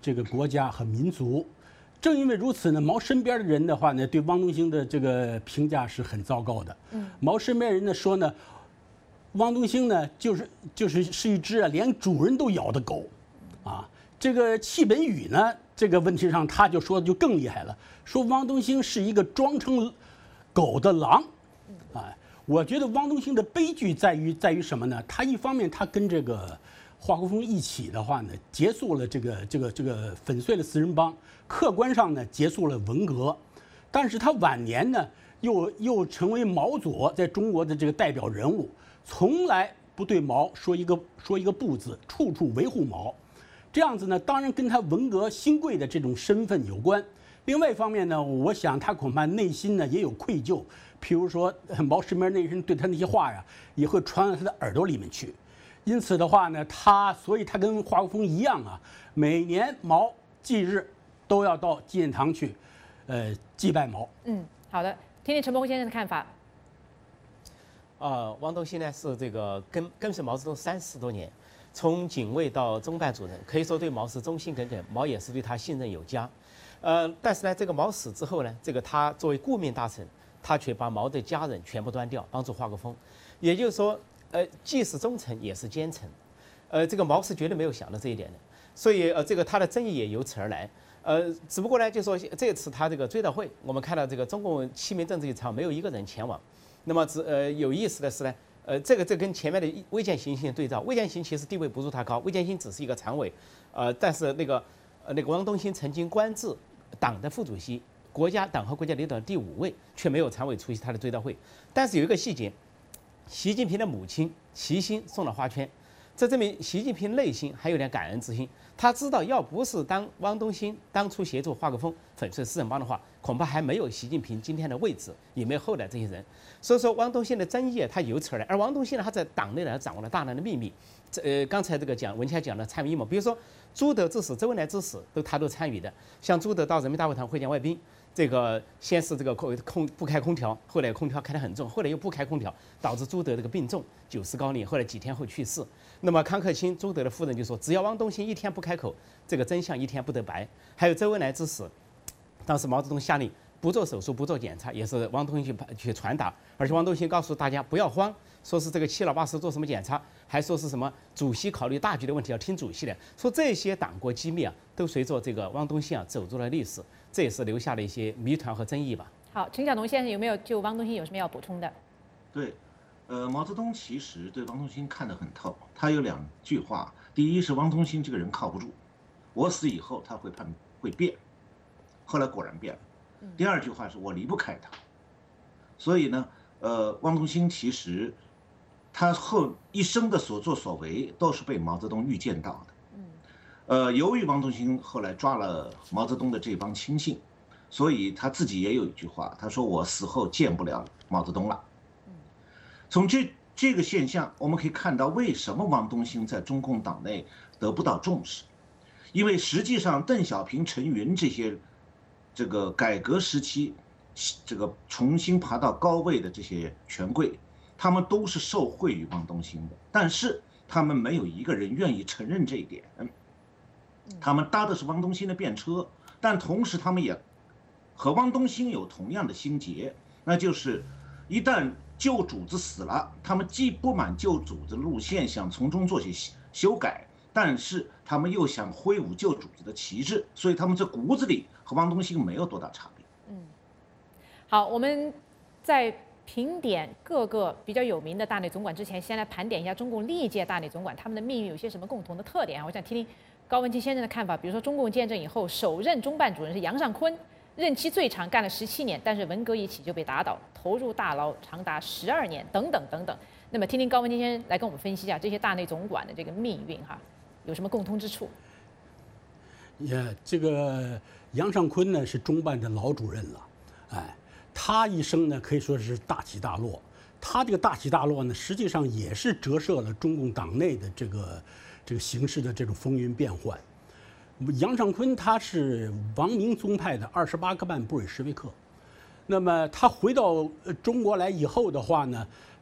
这个国家和民族。正因为如此呢，毛身边的人的话呢，对汪东兴的这个评价是很糟糕的。 嗯， 毛身边人呢说呢，汪东兴呢就是就是是一只啊连主人都咬的狗，啊，这个戚本禹呢这个问题上他就说的就更厉害了，说汪东兴是一个装成狗的狼，啊，我觉得汪东兴的悲剧在于在于什么呢？他一方面他跟这个华国锋一起的话呢，结束了这个这个这个粉碎了四人帮，客观上呢结束了文革，但是他晚年呢又又成为毛左在中国的这个代表人物，从来不对毛说一个说一个不字，处处维护毛，这样子呢，当然跟他文革新贵的这种身份有关。另外一方面呢，我想他恐怕内心呢也有愧疚，譬如说毛身边那人对他那些话呀，也会传到他的耳朵里面去。因此的话呢，他所以他跟华国锋一样啊，每年毛忌日都要到纪念堂去，呃，祭拜毛。 嗯，好的，听听陈伯辉先生的看法。 呃，汪东兴呢是这个跟跟随毛泽东三十多年，从警卫到中办主任，可以说对毛是忠心耿耿，毛也是对他信任有加。呃，但是呢，这个毛死之后呢，这个他作为顾命大臣，他却把毛的家人全部端掉，帮助华国锋，也就是说。呃，既是忠臣也是奸臣，呃，这个毛是绝对没有想到这一点的，所以呃，这个他的争议也由此而来。呃，只不过呢，就说这次他这个追悼会，我们看到这个中共七名政治局常没有一个人前往。那么只呃有意思的是呢，呃，这个这跟前面的魏建新先对照，魏建新其实地位不如他高，魏建新只是一个常委，呃，但是那个呃那个汪东兴曾经官至党的副主席，国家党和国家领导第五位，却没有常委出席他的追悼会。但是有一个细节。习近平的母亲齐心送了花圈，这证明习近平内心还有点感恩之心。他知道，要不是当汪东兴当初协助华国锋粉碎四人帮的话，恐怕还没有习近平今天的位置，也没有后来这些人。所以说，汪东兴的争议他由此而来。而汪东兴呢，他在党内呢掌握了大量的秘密。这呃，刚才这个讲文强讲的参与阴谋，比如说朱德之死、周恩来之死，都他都参与的。像朱德到人民大会堂会见外宾。这个先是这个空空不开空调，后来空调开得很重，后来又不开空调，导致朱德这个病重，九十高龄，后来几天后去世。那么康克清朱德的夫人就说，只要汪东兴一天不开口，这个真相一天不得白。还有周恩来之死，当时毛泽东下令不做手术、不做检查，也是汪东兴去去传达，而且汪东兴告诉大家不要慌，说是这个七老八十做什么检查，还说是什么主席考虑大局的问题要听主席的，说这些党国机密啊，都随着这个汪东兴啊走入了历史。这也是留下了一些谜团和争议吧。 好，陈晓农先生有没有就汪东兴有什么要补充的？ 对，呃，毛泽东其实对汪东兴看得很透，他有两句话：第一是汪东兴这个人靠不住，我死以后他会叛会变，后来果然变了。第二句话是我离不开他，所以呢，呃，汪东兴其实他后一生的所作所为都是被毛泽东预见到的。呃，由于汪东兴后来抓了毛泽东的这帮亲信，所以他自己也有一句话，他说：“我死后见不了毛泽东了。”从这这个现象，我们可以看到为什么汪东兴在中共党内得不到重视，因为实际上邓小平、陈云这些这个改革时期这个重新爬到高位的这些权贵，他们都是受惠于汪东兴的，但是他们没有一个人愿意承认这一点。他们搭的是汪东兴的便车，但同时他们也和汪东兴有同样的心结，那就是一旦旧主子死了，他们既不满旧主子的路线，想从中做些修改，但是他们又想挥舞旧主子的旗帜，所以他们这骨子里和汪东兴没有多大差别。 嗯，好，我们在评点各个比较有名的大内总管之前，先来盘点一下中共历届大内总管他们的命运有些什么共同的特点啊？我想听听高文清先生的看法。比如说，中共建政以后，首任中办主任是杨尚昆，任期最长，干了十七年，但是文革一起就被打倒，投入大牢长达十二年，等等等等。那么，听听高文清先生来跟我们分析一下这些大内总管的这个命运哈，有什么共通之处？ 也，这个杨尚昆呢是中办的老主任了，哎。他一生呢可以说是大起大落，他这个大起大落呢，实际上也是折射了中共党内的这个这个形势的这种风云变幻。杨尚昆他是王明宗派的二十八个半布尔什维克，那么他回到中国来以后的话呢，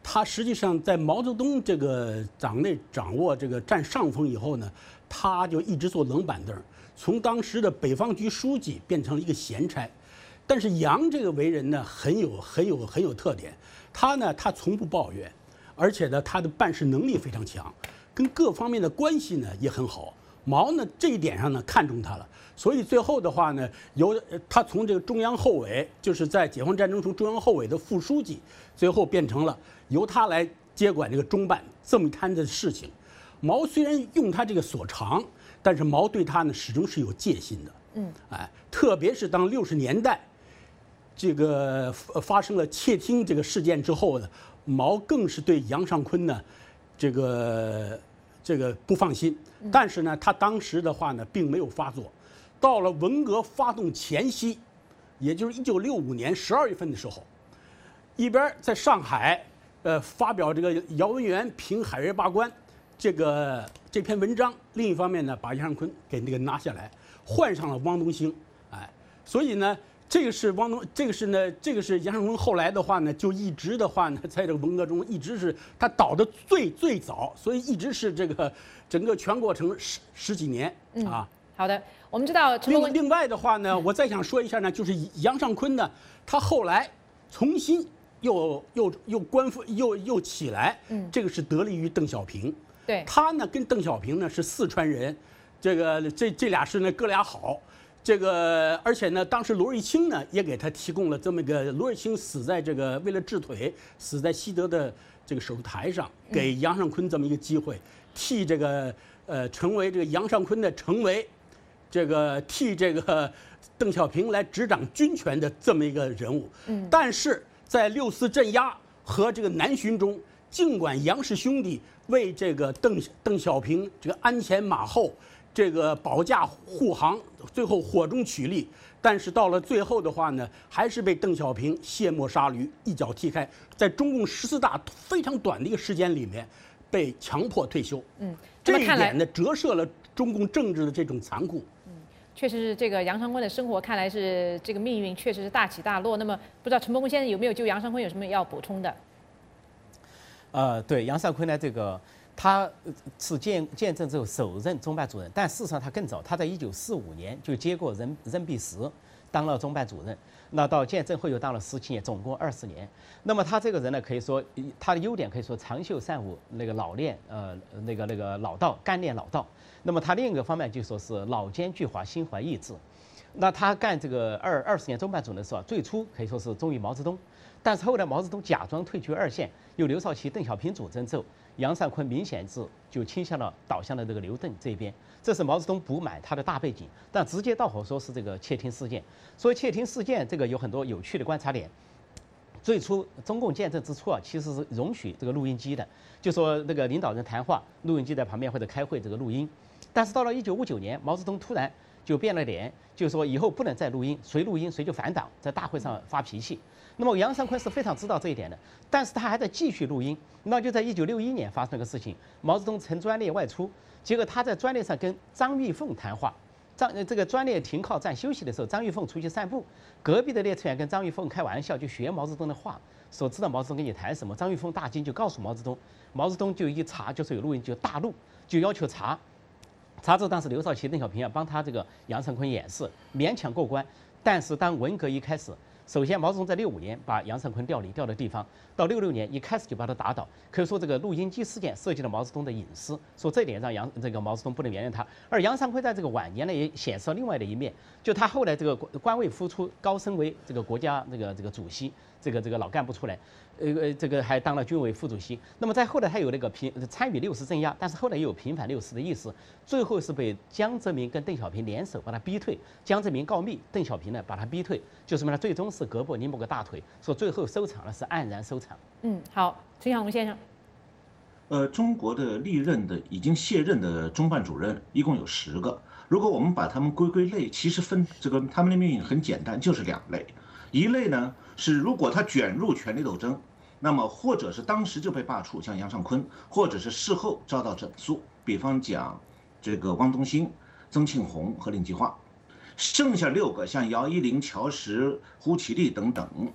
他实际上在毛泽东这个党内掌握这个占上风以后呢，他就一直坐冷板凳，从当时的北方局书记变成了一个闲差。但是杨这个为人呢，很有很有很有特点，他呢他从不抱怨，而且呢他的办事能力非常强，跟各方面的关系呢也很好。毛呢这一点上呢看中他了，所以最后的话呢，由他从这个中央后委，就是在解放战争中中央后委的副书记，最后变成了由他来接管这个中办这么一摊子事情。毛虽然用他这个所长，但是毛对他呢始终是有戒心的。 嗯， 哎，特别是当六十年代这个发生了窃听这个事件之后呢，毛更是对杨尚昆呢这个这个不放心。但是呢，他当时的话呢，并没有发作。到了文革发动前夕，也就是一九六五年十二月份的时候，一边在上海，呃，发表这个姚文元评海瑞罢官这个这篇文章，另一方面呢，把杨尚昆给那个拿下来，换上了汪东兴，哎，所以呢，这个是汪东，这个是呢，这个是杨尚昆后来的话呢，就一直的话呢，在这个文革中一直是他倒的最最早，所以一直是这个。整个全过程十十几年啊、 嗯，好的，我们知道陈伯文。 另另外的话呢，我再想说一下呢，就是杨尚昆呢，他后来重新又又又官复又又起来， 嗯， 这个是得力于邓小平。 对， 他呢跟邓小平呢是四川人，这个这这俩是呢哥俩好，这个而且呢，当时罗瑞卿呢也给他提供了这么一个，罗瑞卿死在这个为了治腿死在西德的这个手术台上，给杨尚昆这么一个机会。替这个呃成为这个杨尚昆的成为这个替这个邓小平来执掌军权的这么一个人物， 嗯， 但是在六四镇压和这个南巡中，尽管杨氏兄弟为这个邓邓小平这个鞍前马后，这个保驾护航，最后火中取栗，但是到了最后的话呢，还是被邓小平卸磨杀驴，一脚踢开，在中共十四大非常短的一个时间里面。被强迫退休， 嗯， 这一点呢折射了中共政治的这种残酷。 嗯，确实是这个杨尚昆的生活，看来是这个命运确实是大起大落。那么不知道陈伯公先生有没有就杨尚昆有什么要补充的？ 呃，对，杨尚昆呢，这个他是建建政之后首任中办主任，但事实上他更早，他在一九四五年就接过任任弼时，当了中办主任。那到建政后又当了十七年，总共二十年。那么他这个人呢，可以说他的优点可以说长袖善舞，那个老练呃那个那个老道，干练老道。那么他另一个方面就说是老奸巨猾，心怀异志。那他干这个二二十年中办主任的时候，最初可以说是忠于毛泽东，但是后来毛泽东假装退居二线，由刘少奇、邓小平主政之后，杨尚昆明显是就倾向了倒向了这个刘邓这边。这是毛泽东不满他的大背景，但直接到口说是这个窃听事件。所以窃听事件这个有很多有趣的观察点。最初中共建政之初啊，其实是容许这个录音机的，就说那个领导人谈话，录音机在旁边或者开会这个录音。但是到了一九五九年，毛泽东突然就变了脸，就说以后不能再录音，谁录音谁就反党，在大会上发脾气。那么杨尚昆是非常知道这一点的，但是他还在继续录音。那就在一九六一年发生了个事情，毛泽东乘专列外出。结果他在专列上跟张玉凤谈话，张这个专列停靠站休息的时候，张玉凤出去散步，隔壁的列车员跟张玉凤开玩笑，就学毛泽东的话，说知道毛泽东跟你谈什么。张玉凤大惊，就告诉毛泽东，毛泽东就一查，就是有录音，就大录，就要求查。查之后，当时刘少奇、邓小平啊帮他这个杨尚昆演示，勉强过关。但是当文革一开始，首先毛泽东在六五年把杨尚昆调离调的地方，到六六年一开始就把他打倒。可以说这个录音机事件涉及了毛泽东的隐私，说这点让杨这个毛泽东不能原谅他。而杨尚昆在这个晚年呢也显示了另外的一面，就他后来这个官位复出，高升为这个国家这个这个主席，这个这个老干部出来。呃，这个还当了军委副主席。那么在后来他有那个平参与六四镇压，但是后来也有平反六四的意思。最后是被江泽民跟邓小平联手把他逼退，江泽民告密，邓小平呢把他逼退，就什么呢？最终是胳膊拧不过大腿，说最后收场了是黯然收场。 嗯，好，陈小红先生。 呃，中国的历任的已经卸任的中办主任一共有十个。如果我们把他们归归类，其实分这个他们的命运很简单，就是两类。一类呢是如果他卷入权力斗争，那么或者是当时就被罢黜，像杨尚昆，或者是事后遭到整肃，比方讲这个汪东兴、曾庆红和令计划。剩下六个像姚依林、乔石、胡启立等等，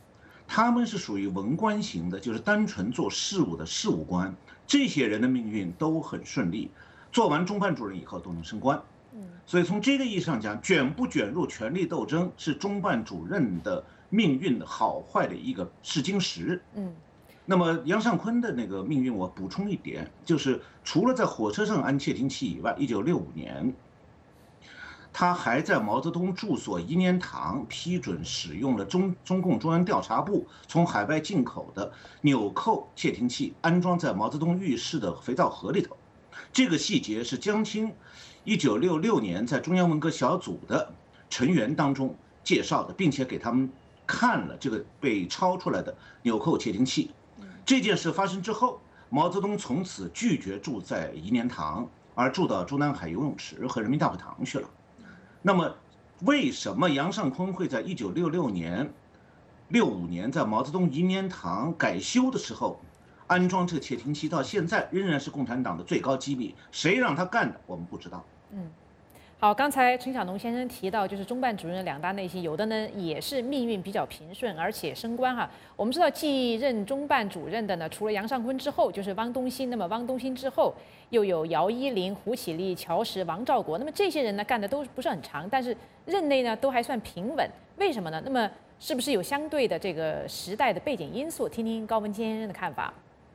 他们是属于文官型的，就是单纯做事务的事务官。这些人的命运都很顺利，做完中办主任以后都能升官。所以从这个意义上讲，卷不卷入权力斗争是中办主任的命运好坏的一个试金石。 嗯。 那么杨尚昆的那个命运，我补充一点，就是除了在火车上安窃听器以外，一九六五年，他还在毛泽东住所颐年堂批准使用了中中共中央调查部从海外进口的纽扣窃听器，安装在毛泽东浴室的肥皂盒里头。这个细节是江青一九六六年在中央文革小组的成员当中介绍的，并且给他们看了这个被抄出来的纽扣窃听器。这件事发生之后，毛泽东从此拒绝住在颐年堂，而住到中南海游泳池和人民大会堂去了。那么，为什么杨尚昆会在一九六六年、六五年在毛泽东颐年堂改修的时候安装这个窃听器，到现在仍然是共产党的最高机密？谁让他干的，我们不知道。 嗯。好，刚才陈小农先生提到，就是中办主任两大内心，有的呢也是命运比较平顺，而且升官哈。我们知道继任中办主任的呢，除了杨尚昆之后，就是汪东兴。那么汪东兴之后，又有姚依林、胡启立、乔石、王兆国。那么这些人呢，干的都不是很长，但是任内呢都还算平稳。为什么呢？那么是不是有相对的这个时代的背景因素？听听高文坚先生的看法。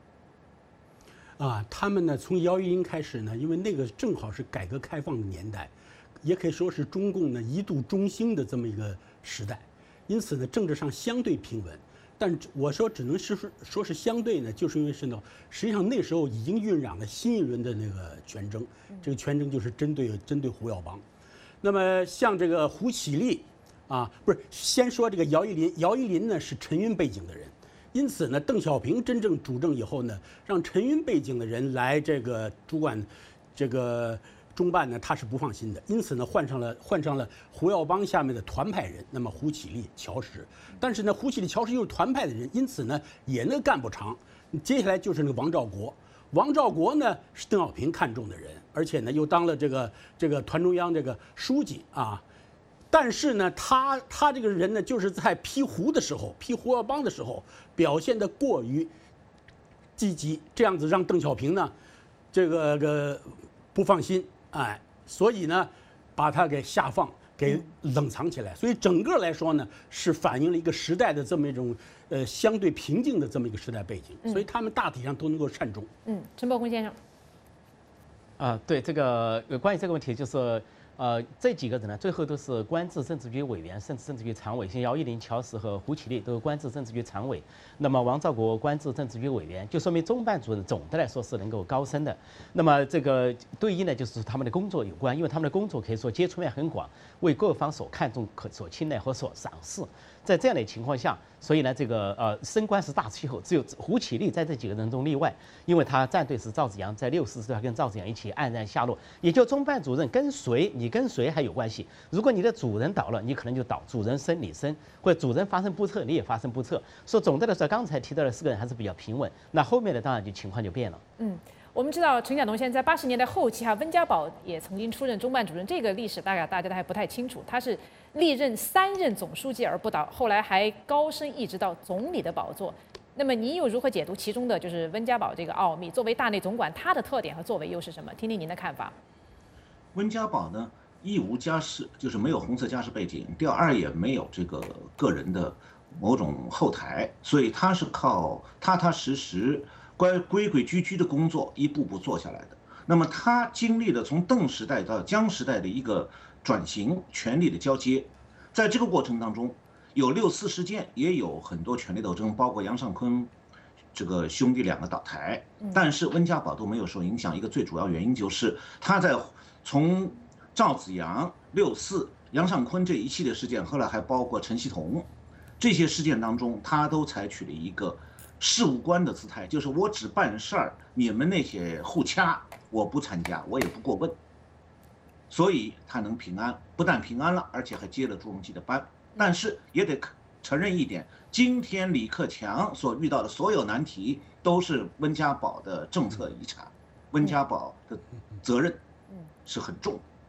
啊，他们呢从姚依林开始呢，因为那个正好是改革开放的年代。也可以说是中共呢一度中兴的这么一个时代，因此呢政治上相对平稳。但我说只能是说是相对呢，就是因为是呢，实际上那时候已经酝酿了新一轮的那个权争，这个权争就是针对针对胡耀邦。那么像这个胡启立啊，不是先说这个姚依林，姚依林呢是陈云背景的人，因此呢邓小平真正主政以后呢，让陈云背景的人来这个主管这个。中办呢，他是不放心的，因此呢，换上了换上了胡耀邦下面的团派人，那么胡启立、乔石，但是呢，胡启立、乔石又是团派的人，因此呢，也那干不长。接下来就是那个王兆国，王兆国呢是邓小平看中的人，而且呢又当了这个这个团中央这个书记啊。但是呢，他他这个人呢，就是在批胡的时候，批胡耀邦的时候，表现得过于积极，这样子让邓小平呢，这个个不放心。哎，所以呢，把它给下放，给冷藏起来。所以整个来说呢，是反映了一个时代的这么一种呃相对平静的这么一个时代背景。所以他们大体上都能够善终。 嗯，陈伯公先生。 啊，对这个关于这个问题，就是呃这几个人呢，最后都是官至政治局委员，甚至政治局常委，像姚依林、乔石和胡启立都是官至政治局常委。那么王兆国官至政治局委员，就说明中办主任总的来说是能够高升的。那么这个对应呢，就是他们的工作有关，因为他们的工作可以说接触面很广，为各方所看重、可所青睐和所赏识。在这样的情况下，所以呢，这个呃升官是大气候，只有胡启立在这几个人中例外，因为他站队是赵紫阳，在六四时他跟赵紫阳一起黯然下落。也就中办主任跟谁，你跟谁还有关系。如果你的主人倒了，你可能就倒；主人升你升，或者主人发生不测，你也发生不测。说总的来说，刚才提到的四个人还是比较平稳，那后面的当然就情况就变了。 嗯。我们知道陈小农先生在八十年代后期哈，温家宝也曾经出任中办主任，这个历史大概大家都还不太清楚。他是历任三任总书记而不倒，后来还高升一直到总理的宝座。那么您又如何解读其中的就是温家宝这个奥秘？作为大内总管，他的特点和作为又是什么？听听您的看法。 温家宝呢，一无家世，就是没有红色家世背景；第二也没有这个个人的某种后台，所以他是靠踏踏实实。规规规矩矩的工作一步步做下来的。那么他经历了从邓时代到江时代的一个转型，权力的交接，在这个过程当中，有六四事件，也有很多权力斗争，包括杨尚昆这个兄弟两个倒台，但是温家宝都没有受影响。一个最主要原因就是他在从赵紫阳、六四、杨尚昆这一系列事件，后来还包括陈锡同这些事件当中，他都采取了一个事务官的姿态，就是我只办事儿，你们那些互掐我不参加，我也不过问，所以他能平安，不但平安了，而且还接了朱镕基的班。但是也得承认一点，今天李克强所遇到的所有难题都是温家宝的政策遗产，温家宝的责任是很重。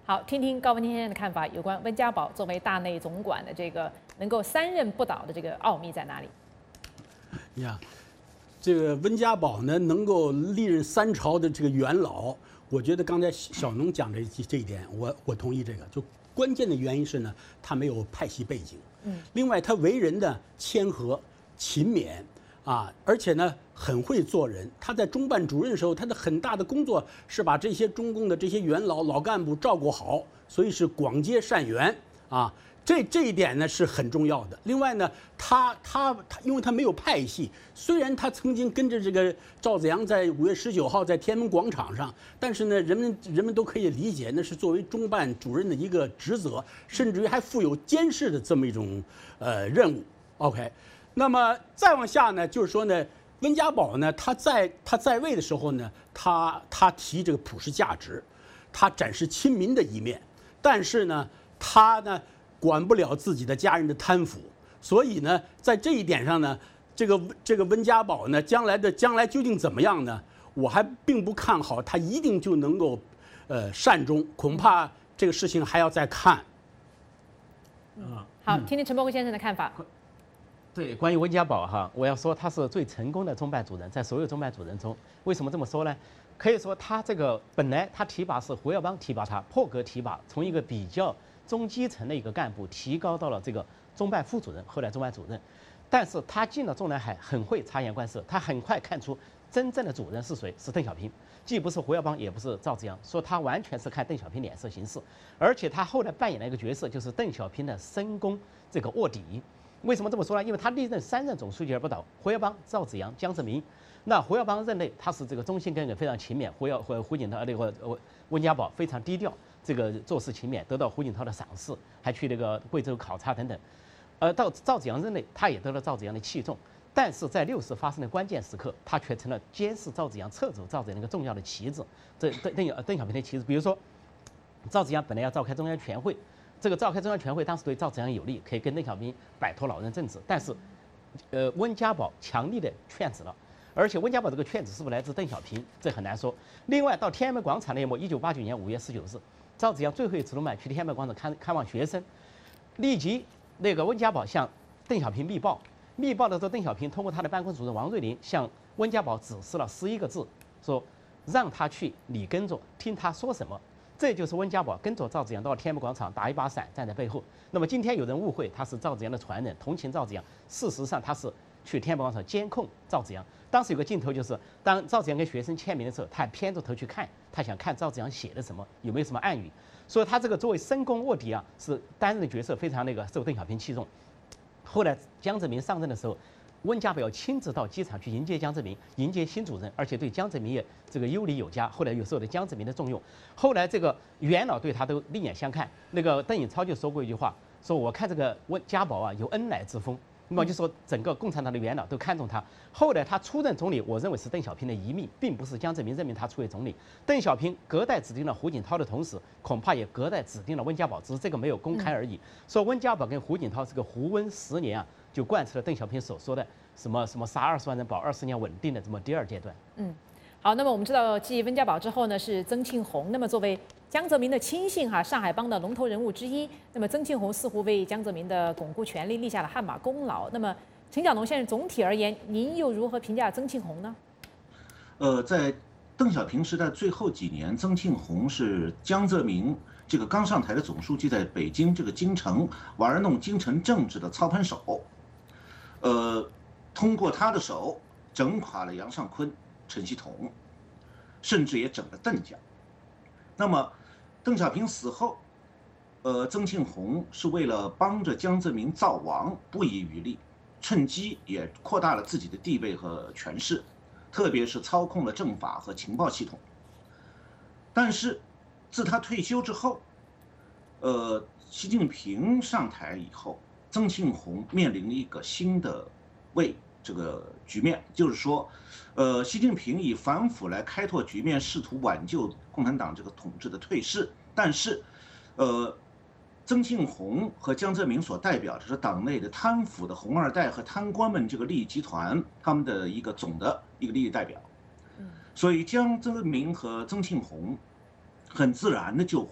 好，听听高文先生的看法，有关温家宝作为大内总管的这个能够三任不倒的这个奥秘在哪里？ 呀，这个温家宝呢，能够历任三朝的这个元老，我觉得刚才小农讲的这一点，我我同意这个。就关键的原因是呢，他没有派系背景，嗯，另外他为人的谦和、勤勉。啊，而且呢，很会做人。他在中办主任的时候，他的很大的工作是把这些中共的这些元老、老干部照顾好，所以是广结善缘啊。这这一点呢是很重要的。另外呢，他他他，因为他没有派系，虽然他曾经跟着这个赵子阳在五月十九号在天安门广场上，但是呢，人们人们都可以理解，那是作为中办主任的一个职责，甚至于还负有监视的这么一种呃任务。OK。那么再往下呢，就是说呢，温家宝呢，他在他在位的时候呢，他他提这个普世价值，他展示亲民的一面，但是呢，他呢管不了自己的家人的贪腐，所以呢，在这一点上呢，这个这个温家宝呢，将来的将来究竟怎么样呢？我还并不看好他一定就能够呃善终，恐怕这个事情还要再看。 嗯，好，听听陈伯辉先生的看法。 对，关于温家宝哈，我要说他是最成功的中办主任，在所有中办主任中，为什么这么说呢？可以说他这个本来他提拔是胡耀邦提拔他，破格提拔，从一个比较中基层的一个干部提高到了这个中办副主任，后来中办主任。但是他进了中南海，很会察言观色，他很快看出真正的主人是谁，是邓小平，既不是胡耀邦，也不是赵紫阳，说他完全是看邓小平脸色行事，而且他后来扮演了一个角色，就是邓小平的深宫这个卧底。为什么这么说呢？因为他历任三任总书记而不倒，胡耀邦、赵紫阳、江泽民。那胡耀邦任内，他是这个忠心耿耿，非常勤勉；胡耀胡胡锦涛那个温家宝非常低调，这个做事勤勉，得到胡锦涛的赏识，还去那个贵州考察等等。而到赵紫阳任内，他也得了赵紫阳的器重，但是在六四发生的关键时刻，他却成了监视赵紫阳、撤走赵紫阳那个重要的旗帜，这邓邓邓小平的旗帜。比如说，赵紫阳本来要召开中央全会。这个召开中央全会，当时对赵紫阳有利，可以跟邓小平摆脱老人政治。但是，呃，温家宝强力的劝止了，而且温家宝这个劝止是不是来自邓小平，这很难说。另外，到天安门广场那一幕，一九八九年五月十九日，赵紫阳最后一次出门去天安门广场看看望学生，立即那个温家宝向邓小平密报，密报的时候，邓小平通过他的办公主任王瑞林向温家宝指示了十一个字，说让他去你跟着，听他说什么。这就是温家宝跟着赵紫阳到天安门广场，打一把伞站在背后。那么今天有人误会他是赵紫阳的传人，同情赵紫阳，事实上他是去天安门广场监控赵紫阳。当时有个镜头就是，当赵紫阳跟学生签名的时候，他偏着头去看，他想看赵紫阳写的什么，有没有什么暗语。所以他这个作为深宫卧底啊，是担任的角色非常那个受邓小平器重。后来江泽民上任的时候，温家宝要亲自到机场去迎接江泽民，迎接新主任，而且对江泽民也这个优礼有加。后来又受了江泽民的重用。后来这个元老对他都另眼相看。那个邓颖超就说过一句话，说我看这个温家宝啊有恩来之风。那么就说整个共产党的元老都看重他。后来他出任总理，我认为是邓小平的遗密，并不是江泽民任命他出为总理。邓小平隔代指定了胡锦涛的同时，恐怕也隔代指定了温家宝，只是这个没有公开而已。说温家宝跟胡锦涛这个胡温十年啊，就贯彻了邓小平所说的什么什么杀二十万人保二十年稳定的这么第二阶段。 嗯，好，那么我们知道继温家宝之后呢是曾庆红，那么作为江泽民的亲信哈，上海帮的龙头人物之一，那么曾庆红似乎为江泽民的巩固权力立下了汗马功劳。那么陈小农先生，总体而言，您又如何评价曾庆红呢？ 呃，在邓小平时代最后几年，曾庆红是江泽民这个刚上台的总书记在北京这个京城玩弄京城政治的操盘手。呃，通过他的手整垮了杨尚昆、陈锡同，甚至也整了邓家。那么，邓小平死后，呃，曾庆红是为了帮着江泽民造王，不遗余力，趁机也扩大了自己的地位和权势，特别是操控了政法和情报系统。但是，自他退休之后，呃，习近平上台以后，曾庆红面临了一个新的位这个局面，就是说，呃，习近平以反腐来开拓局面，试图挽救共产党这个统治的退势。但是，呃，曾庆红和江泽民所代表的是党内的贪腐的红二代和贪官们这个利益集团，他们的一个总的一个利益代表。所以江泽民和曾庆红很自然的就会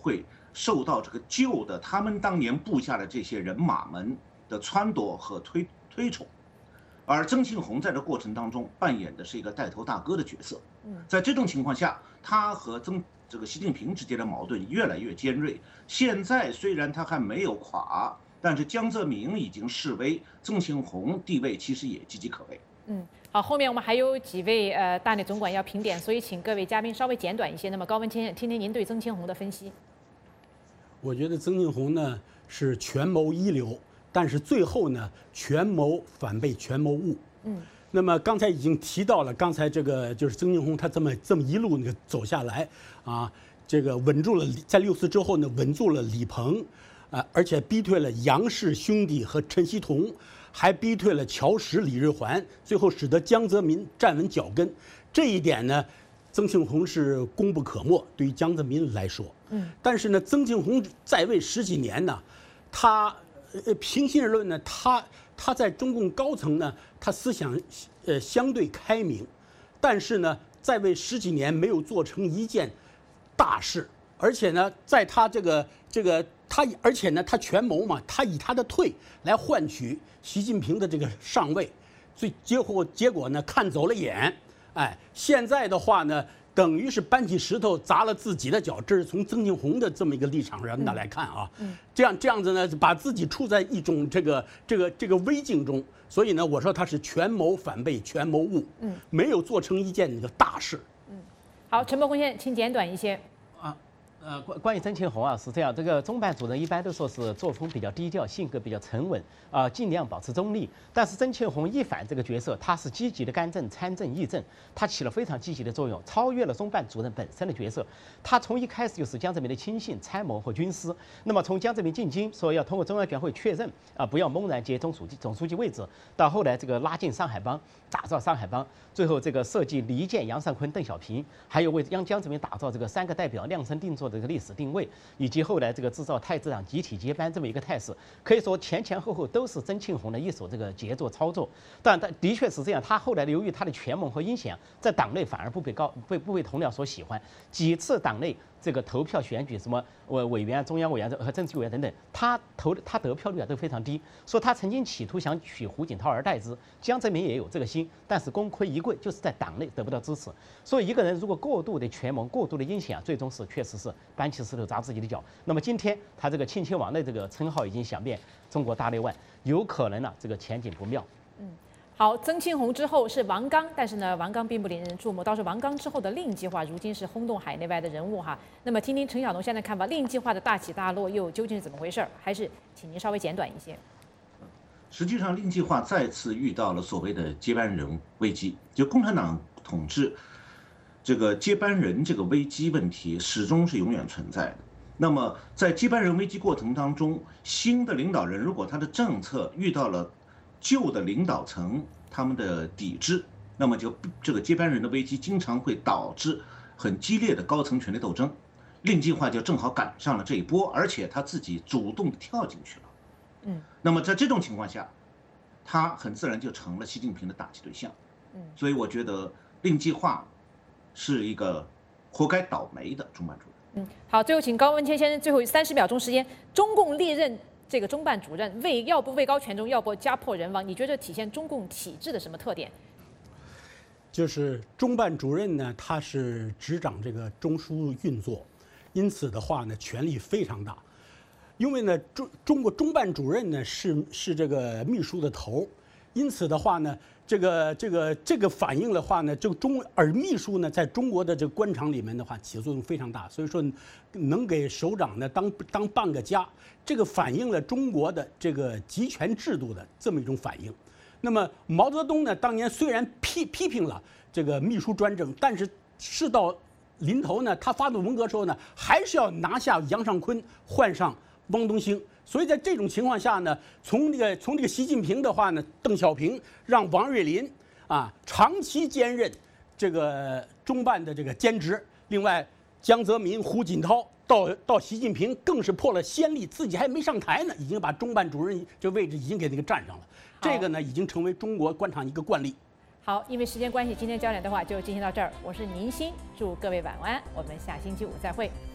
受到这个旧的他们当年部下的这些人马们的撺掇和推推崇，而曾庆红在这过程当中扮演的是一个带头大哥的角色。在这种情况下，他和曾这个习近平之间的矛盾越来越尖锐。现在虽然他还没有垮，但是江泽民已经示威，曾庆红地位其实也岌岌可危。 嗯，好，后面我们还有几位呃大内总管要评点，所以请各位嘉宾稍微简短一些。那么高文谦，听听您对曾庆红的分析。 我觉得曾庆红呢是权谋一流，但是最后呢权谋反被权谋误。 嗯。 那么刚才已经提到了，刚才这个就是曾庆红他这么这么一路那个走下来啊，这个稳住了，在六四之后呢稳住了李鹏，啊，而且逼退了杨氏兄弟和陈锡同，还逼退了乔石、李日环，最后使得江泽民站稳脚跟。这一点呢，曾庆红是功不可没，对于江泽民来说。 嗯。 但是呢，曾庆红在位十几年呢，他呃平心而论呢，他。他在中共高层呢，他思想呃相对开明，但是呢，在位十几年没有做成一件大事，而且呢，在他这个这个他，而且呢，他权谋嘛，他以他的退来换取习近平的这个上位，所以结果结果呢，看走了眼，哎，现在的话呢。等于是搬起石头砸了自己的脚，这是从曾庆红的这么一个立场上来看啊， 嗯、 这样这样子呢，把自己处在一种这个这个这个危境中，所以呢，我说他是权谋反被权谋误， 嗯， 没有做成一件那个大事。 嗯，好，陈伯公先，请简短一些。 啊。呃，关关于曾庆红啊，是这样，这个中办主任一般都说是作风比较低调，性格比较沉稳啊、呃，尽量保持中立。但是曾庆红一反这个角色，他是积极的干政、参政、议政，他起了非常积极的作用，超越了中办主任本身的角色。他从一开始就是江泽民的亲信、参谋和军师。那么从江泽民进京说要通过中央全会确认啊、呃，不要猛然接总书记总书记位置，到后来这个拉进上海帮，打造上海帮，最后这个设计离间杨尚昆、邓小平，还有为江江泽民打造这个三个代表量身定做的这个历史定位，以及后来这个制造太子党集体接班这么一个态势，可以说前前后后都是曾庆红的一手这个杰作操作。但他的确是这样，他后来由于他的权谋和影响，在党内反而不被高被不被同僚所喜欢，几次党内这个投票选举，什么委委员、中央委员和政治委员等等，他投他得票率啊都非常低。说他曾经企图想取胡锦涛而代之，江泽民也有这个心，但是功亏一篑，就是在党内得不到支持。所以一个人如果过度的权谋、过度的影响，最终是确实是搬起石头砸自己的脚。那么今天他这个亲亲王的这个称号已经响遍中国大内外，有可能呢、啊、这个前景不妙。 嗯。好，曾庆红之后是王刚，但是呢，王刚并不令人注目。倒是王刚之后的令计划，如今是轰动海内外的人物哈。那么，听听陈晓东现在看法，令计划的大起大落又究竟是怎么回事？还是请您稍微简短一些。 实际上，令计划再次遇到了所谓的接班人危机，就共产党统治这个接班人这个危机问题始终是永远存在的。那么，在接班人危机过程当中，新的领导人如果他的政策遇到了旧的领导层他们的抵制，那么就这个接班人的危机经常会导致很激烈的高层权力斗争。令计划就正好赶上了这一波，而且他自己主动跳进去了。 嗯， 那么在这种情况下，他很自然就成了习近平的打击对象。 嗯， 所以我觉得令计划是一个活该倒霉的中办主任。 嗯，好，最后请高文谦先生最后三十秒钟时间，中共历任这个中办主任位要不位高权重，要不家破人亡，你觉得体现中共体制的什么特点？ 就是中办主任呢，他是执掌这个中枢运作，因此的话呢，权力非常大。因为呢，中中国中办主任呢是是这个秘书的头，因此的话呢，这个这个这个反映的话呢，这个中而秘书呢，在中国的这个官场里面的话，起作用非常大，所以说能给首长呢当当半个家，这个反映了中国的这个集权制度的这么一种反应。那么毛泽东呢，当年虽然批批评了这个秘书专政，但是事到临头呢，他发动文革时候呢，还是要拿下杨尚昆，换上汪东兴。所以在这种情况下呢，从这个从这个习近平的话呢，邓小平让王瑞林啊长期兼任这个中办的这个兼职，另外江泽民、胡锦涛到到习近平更是破了先例，自己还没上台呢，已经把中办主任这位置已经给那个占上了。这个呢，已经成为中国官场一个惯例。 好，因为时间关系，今天焦点对话就进行到这儿。我是宁鑫，祝各位晚安，我们下星期五再会。